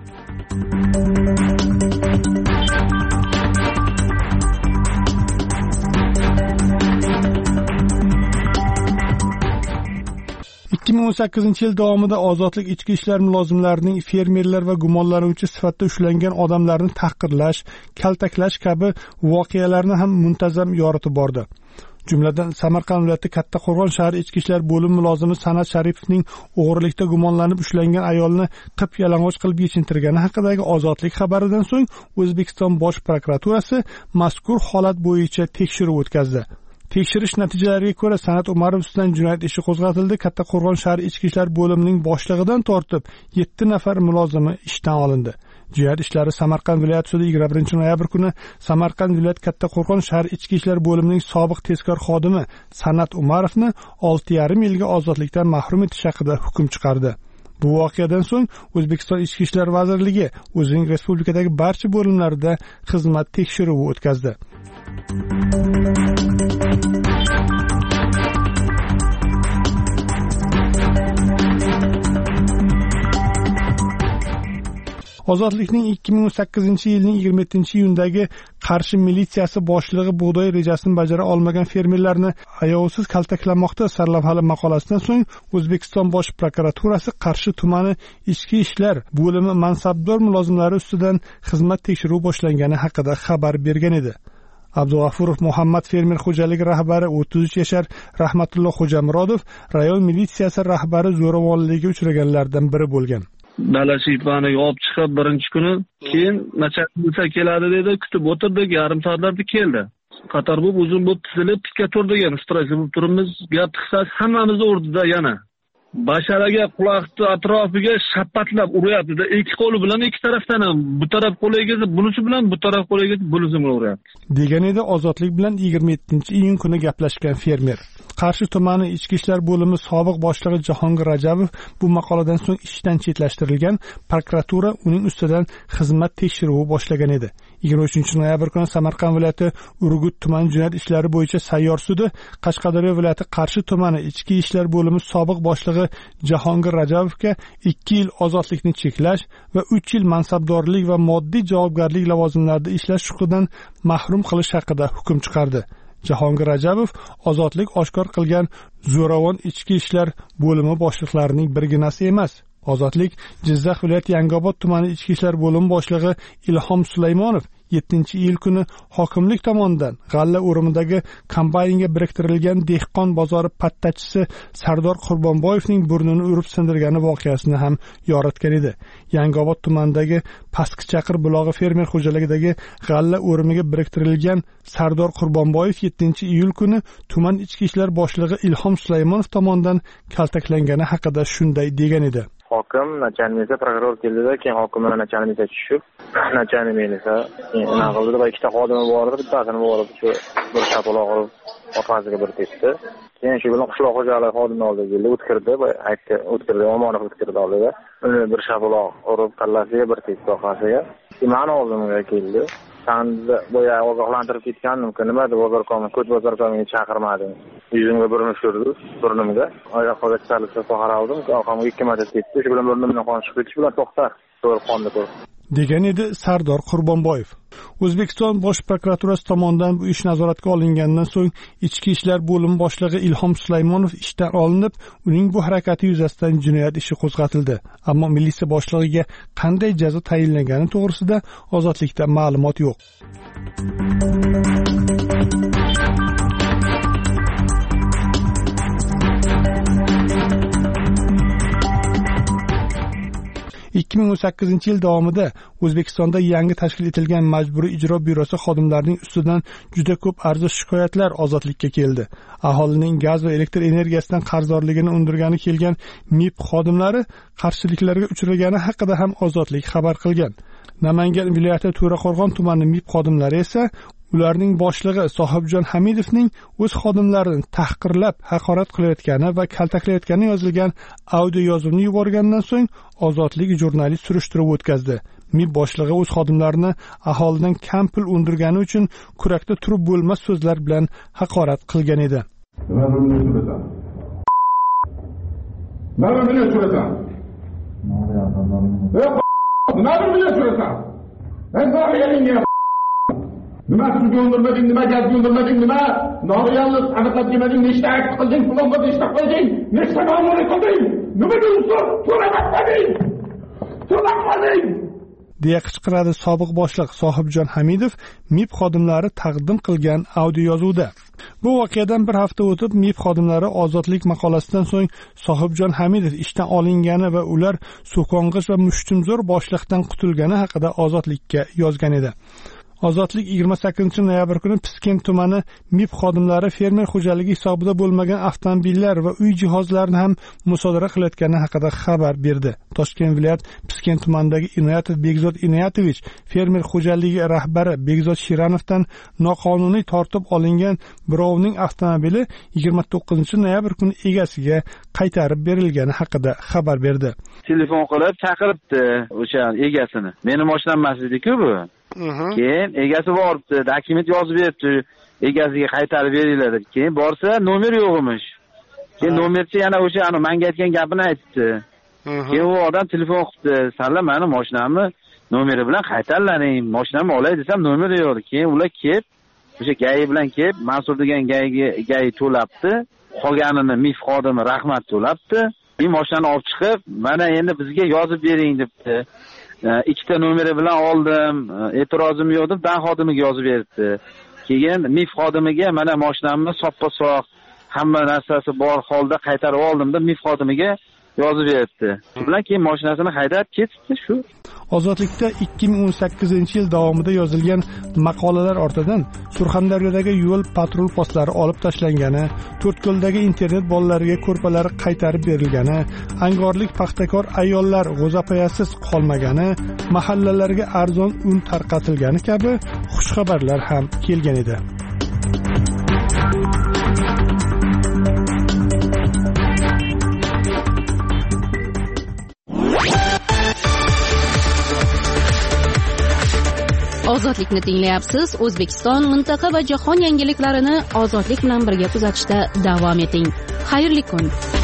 ikki ming o'n sakkizinchi yil davomida ozodlik ichki ishlar mulozimlarining fermerlar va gumonlanuvchi sifatida ushlangan odamlarni tahqirlash, kaltaklash kabi voqealarni ham muntazam yoritib bordi. Jumladan Samarqand viloyati Kattaqo'rg'on shahar ichki ishlar bo'limi mulozimi San'at Sharipovning o'g'rilikda gumonlanib ushlangan ayolni qip yalang'och qilib yechintirgani haqidagi ozodlik xabaridan so'ng O'zbekiston bosh prokuraturasi mazkur holat bo'yicha tekshiruv o'tkazdi. Tekshirish natijalariga ko'ra San'at Umarov ustidan jinoyat ishi qo'zg'atildi. Kattaqo'rg'on shahar ichki ishlar bo'limining boshlig'idan tortib yetti nafar mulozimi ishdan olindi. Jinoyat ishlari Samarqand viloyat sudi yigirma birinchi noyabr kuni Samarqand viloyat Kattaqo'rg'on shahar ichki ishlar bo'limining sobiq tezkor xodimi San'at Umarovni olti yarim yilga ozodlikdan mahrum etish haqida hukm chiqardi. Bu voqeadan so'ng O'zbekiston Ichki ishlar vazirligi o'zining respublikadagi barcha bo'limlarida xizmat tekshiruvi o'tkazdi. Ozodlikning ikki ming o'n sakkizinchi yilning yigirma yettinchi iyundagi Qarshi militsiyasi boshlig'i bug'doy rejasini bajara olmagan fermerlarni ayovsiz kaltaklamoqda sarlavhali maqolasidan so'ng O'zbekiston bosh prokuraturasi Qarshi tumani ichki ishlar bo'limi mansabdor mulozimlari ustidan xizmat tekshiruvi boshlangani haqida xabar bergan edi. Abdug'afurov Muhammad fermer xo'jaligi rahbari o'ttiz uch yashar Rahmatulloh Xo'jamurodov rayon militsiyasi rahbari zo'ravonlikka uchraganlardan biri bo'lgan. Dala shiypaniga olib chiqib birinchi kuni, keyin nachalnik keladi dedi, kutib o'tirdik, yarim soatlarda keldi. Qator bo'lib uzun bo'lib tizilib tikka turdik, yana stress bo'lib turibmiz. Gap qisasi hammamizni o'rdida yana. basharaga quloqni atrofiga shapatlab uryapti-da, ikki qo'li bilan ikki tarafdan ham bu taraf qo'liga kelsa bunisi bilan, bu taraf qo'liga kelsa bunisi bilan uryapti. Degan edi Ozodlik bilan yigirma yettinchi iyun kuni gaplashgan fermer. Qarshi tumani Ichki ishlar bo'limi sobiq boshlig'i Jahongir Rajabov bu maqoladan so'ng ishdan chetlashtirilgan, prokuratura uning ustidan xizmat tekshiruvi boshlagan edi. yigirma uchinchi noyabr kuni Samarqand viloyati Urgut tuman jinoyat ishlari bo'yicha sayyor sudi Qashqadaryo viloyati Qarshi tumani Ichki ishlar bo'limi sobiq boshlig'i Jahongir Rajabovga ikki yil ozodlikni cheklash va uch yil mansabdorlik va moddiy javobgarlik lavozimlarida ishlash huquqidan mahrum qilish haqida hukm chiqardi. Jahongir Rajabov ozodlik oshkor qilgan zo'ravon ichki ishlar bo'limi boshliqlarining birginasi emas. Ozodlik Jizzax viloyati Yangiobod tumani ichki ishlar bo'limi boshlig'i Ilhom Sulaymonov yettinchi iyul kuni hokimlik tomonidan g'alla o'rimidagi kombaynga biriktirilgan dehqon bozori pattachisi Sardor Qurbonboyevning burnini urib sindirgani voqeasini ham yoritgan edi. Yangiobod tumanidagi Pastkichaqir bulog'i fermer xo'jaligidagi g'alla o'rimiga biriktirilgan Sardor Qurbonboyev yettinchi iyul kuni tuman ichki ishlar boshlig'i Ilhom Sulaymonov tomonidan kaltaklangani haqida shunday degan edi. Hokim nachalnik prokuror keldida, keyin hokim bilan nachalnik tushib, nachalnik esa nima qildi? Va ikkita xodimi bor edi, bittasini borib shu bir shapaloq urib orqasiga bir tepdi. Keyin shu bilan qishloq xo'jaligi xodimi oldiga keldi, o'tkirdi va aytdi, o'tkirdi, Omonov o'tkirdi oldida. Uni bir shapaloq urib kallasiga bir tepdi orqasiga. Imon oldimga keldi. Sen boya ogohlantirib ketgandim-ku, nima deb bozor komi, ko'ch bozor komiga chaqirmading. Yuzimga birini tushirdi, burnimga. Oyoqqa chalishga qaraldim, orqamga ikki marta tepdi. Shu bilan burnimdan qon chiqib ketishi bilan to'xtar. To'g'ri qonni ko'rib. degan edi Sardor Qurbonboyev. O'zbekiston Bosh prokuraturasi tomonidan bu ish nazoratga olingandan so'ng Ichki ishlar bo'limi boshlig'i Ilhom Sulaymonov ishdan olinib, uning bu harakati yuzasidan jinoyat ishi qo'zg'atildi. Ammo militsiya boshlig'iga qanday jazo tayinlangani to'g'risida Ozodlikda ma'lumot yo'q. ikki ming o'n sakkizinchi yil davomida O'zbekistonda yangi tashkil etilgan Majburiy ijro byurosi xodimlarining ustidan juda ko'p arzish shikoyatlar Ozodlikka keldi. Aholining gaz va elektr energiyasidan qarzdorligini undirgani kelgan M I B xodimlari qarshiliklarga uchragani haqida ham Ozodlik xabar qilgan. Namangan viloyati To'raqo'rg'on tumani M I B xodimlari esa ularning boshlig'i Sohibjon Hamidovning o'z xodimlarini tahqirlab, haqorat qilayotgani va kaltaklayotgani yozilgan audio yozuvni yuborgandan so'ng Ozodlik jurnalist surishtiruv o'tkazdi. M I B boshlig'i o'z xodimlarini aholidan kam pul undirgani uchun kurakda turib bo'lmas so'zlar bilan haqorat qilgan edi. Nima bilan so'rasan? Nima bilan so'rasan? Ben bağlayayım. Nima suvga undirmading, nima gazga undirmading, nima norealni aniqlab kelmading, nechta akt qilding, plonga nechta qo'yding, nechta ma'muriy qilding, nima deysan? So'ramading. So'ramading. deya qichqiradi sobiq boshliq Sohibjon Hamidov M I B xodimlari taqdim qilgan audio yozuvda. Bu voqeadan bir hafta o'tib M I B xodimlari Ozodlik maqolasidan so'ng Sohibjon Hamidov ishdan olingani va ular so'kong'ich va mushtumzo'r boshliqdan qutulgani haqida Ozodlikka yozgan edi. Ozodlik yigirma sakkizinchi noyabr kuni Piskent tumani M I B xodimlari fermer xo'jaligi hisobida bo'lmagan avtomobillar va uy jihozlarini ham musodara qilayotgani haqida xabar berdi. Toshkent viloyat Piskent tumanidagi Inoyatov Begzod Inoyatovich fermer xo'jaligi rahbari Begzod Shiranovdan noqonuniy tortib olingan birovning avtomobili yigirma to'qqizinchi noyabr kuni egasiga qaytarib berilgani haqida xabar berdi. Telefon qilib chaqiribdi o'sha egasini. Meni mashinam emas edi-ku bu. Keyin egasi boribdi, dokument yozib beribdi, egasiga qaytarib beringlar deb. Keyin borsa, nomer yo'q emish. Keyin nomerchi yana o'sha ana menga aytgan gapini aytdi. Keyin u odam telefon qildi, "Salla meni mashinamni nomeri bilan qaytarlaring, mashinamni olay desam nomeri yo'q." Keyin ular kelib, o'sha gay bilan kelib, Mansur degan gayga gay to'labdi, qolganini M I F xodimi Rahmat to'labdi. Men mashinani olib chiqib, "Mana endi bizga yozib bering" debdi. Ikkita nomeri bilan oldim, e'tirozim yo'q deb dan xodimiga yozib berdi. Keyin M I F xodimiga mana mashinamni soppa-soq, hamma narsasi bor holda qaytarib oldim deb M I F xodimiga yozib beribdi. Shu bilan keyin mashinasini haydab ketibdi shu. Ozodlikda ikki ming o'n sakkizinchi yil davomida yozilgan maqolalar ortidan Surxondaryodagi yo'l patrul postlari olib tashlangani, To'rtko'ldagi internet bolalariga ko'rpalari qaytarib berilgani, angorlik paxtakor ayollar g'o'zapayasiz qolmagani, mahallalarga arzon un tarqatilgani kabi xushxabarlar ham kelgan edi. Ozodlikni tinglayapsiz. O'zbekiston, mintaqa va jahon yangiliklarini ozodlik bilan birga kuzatishda davom eting. Xayrli kun.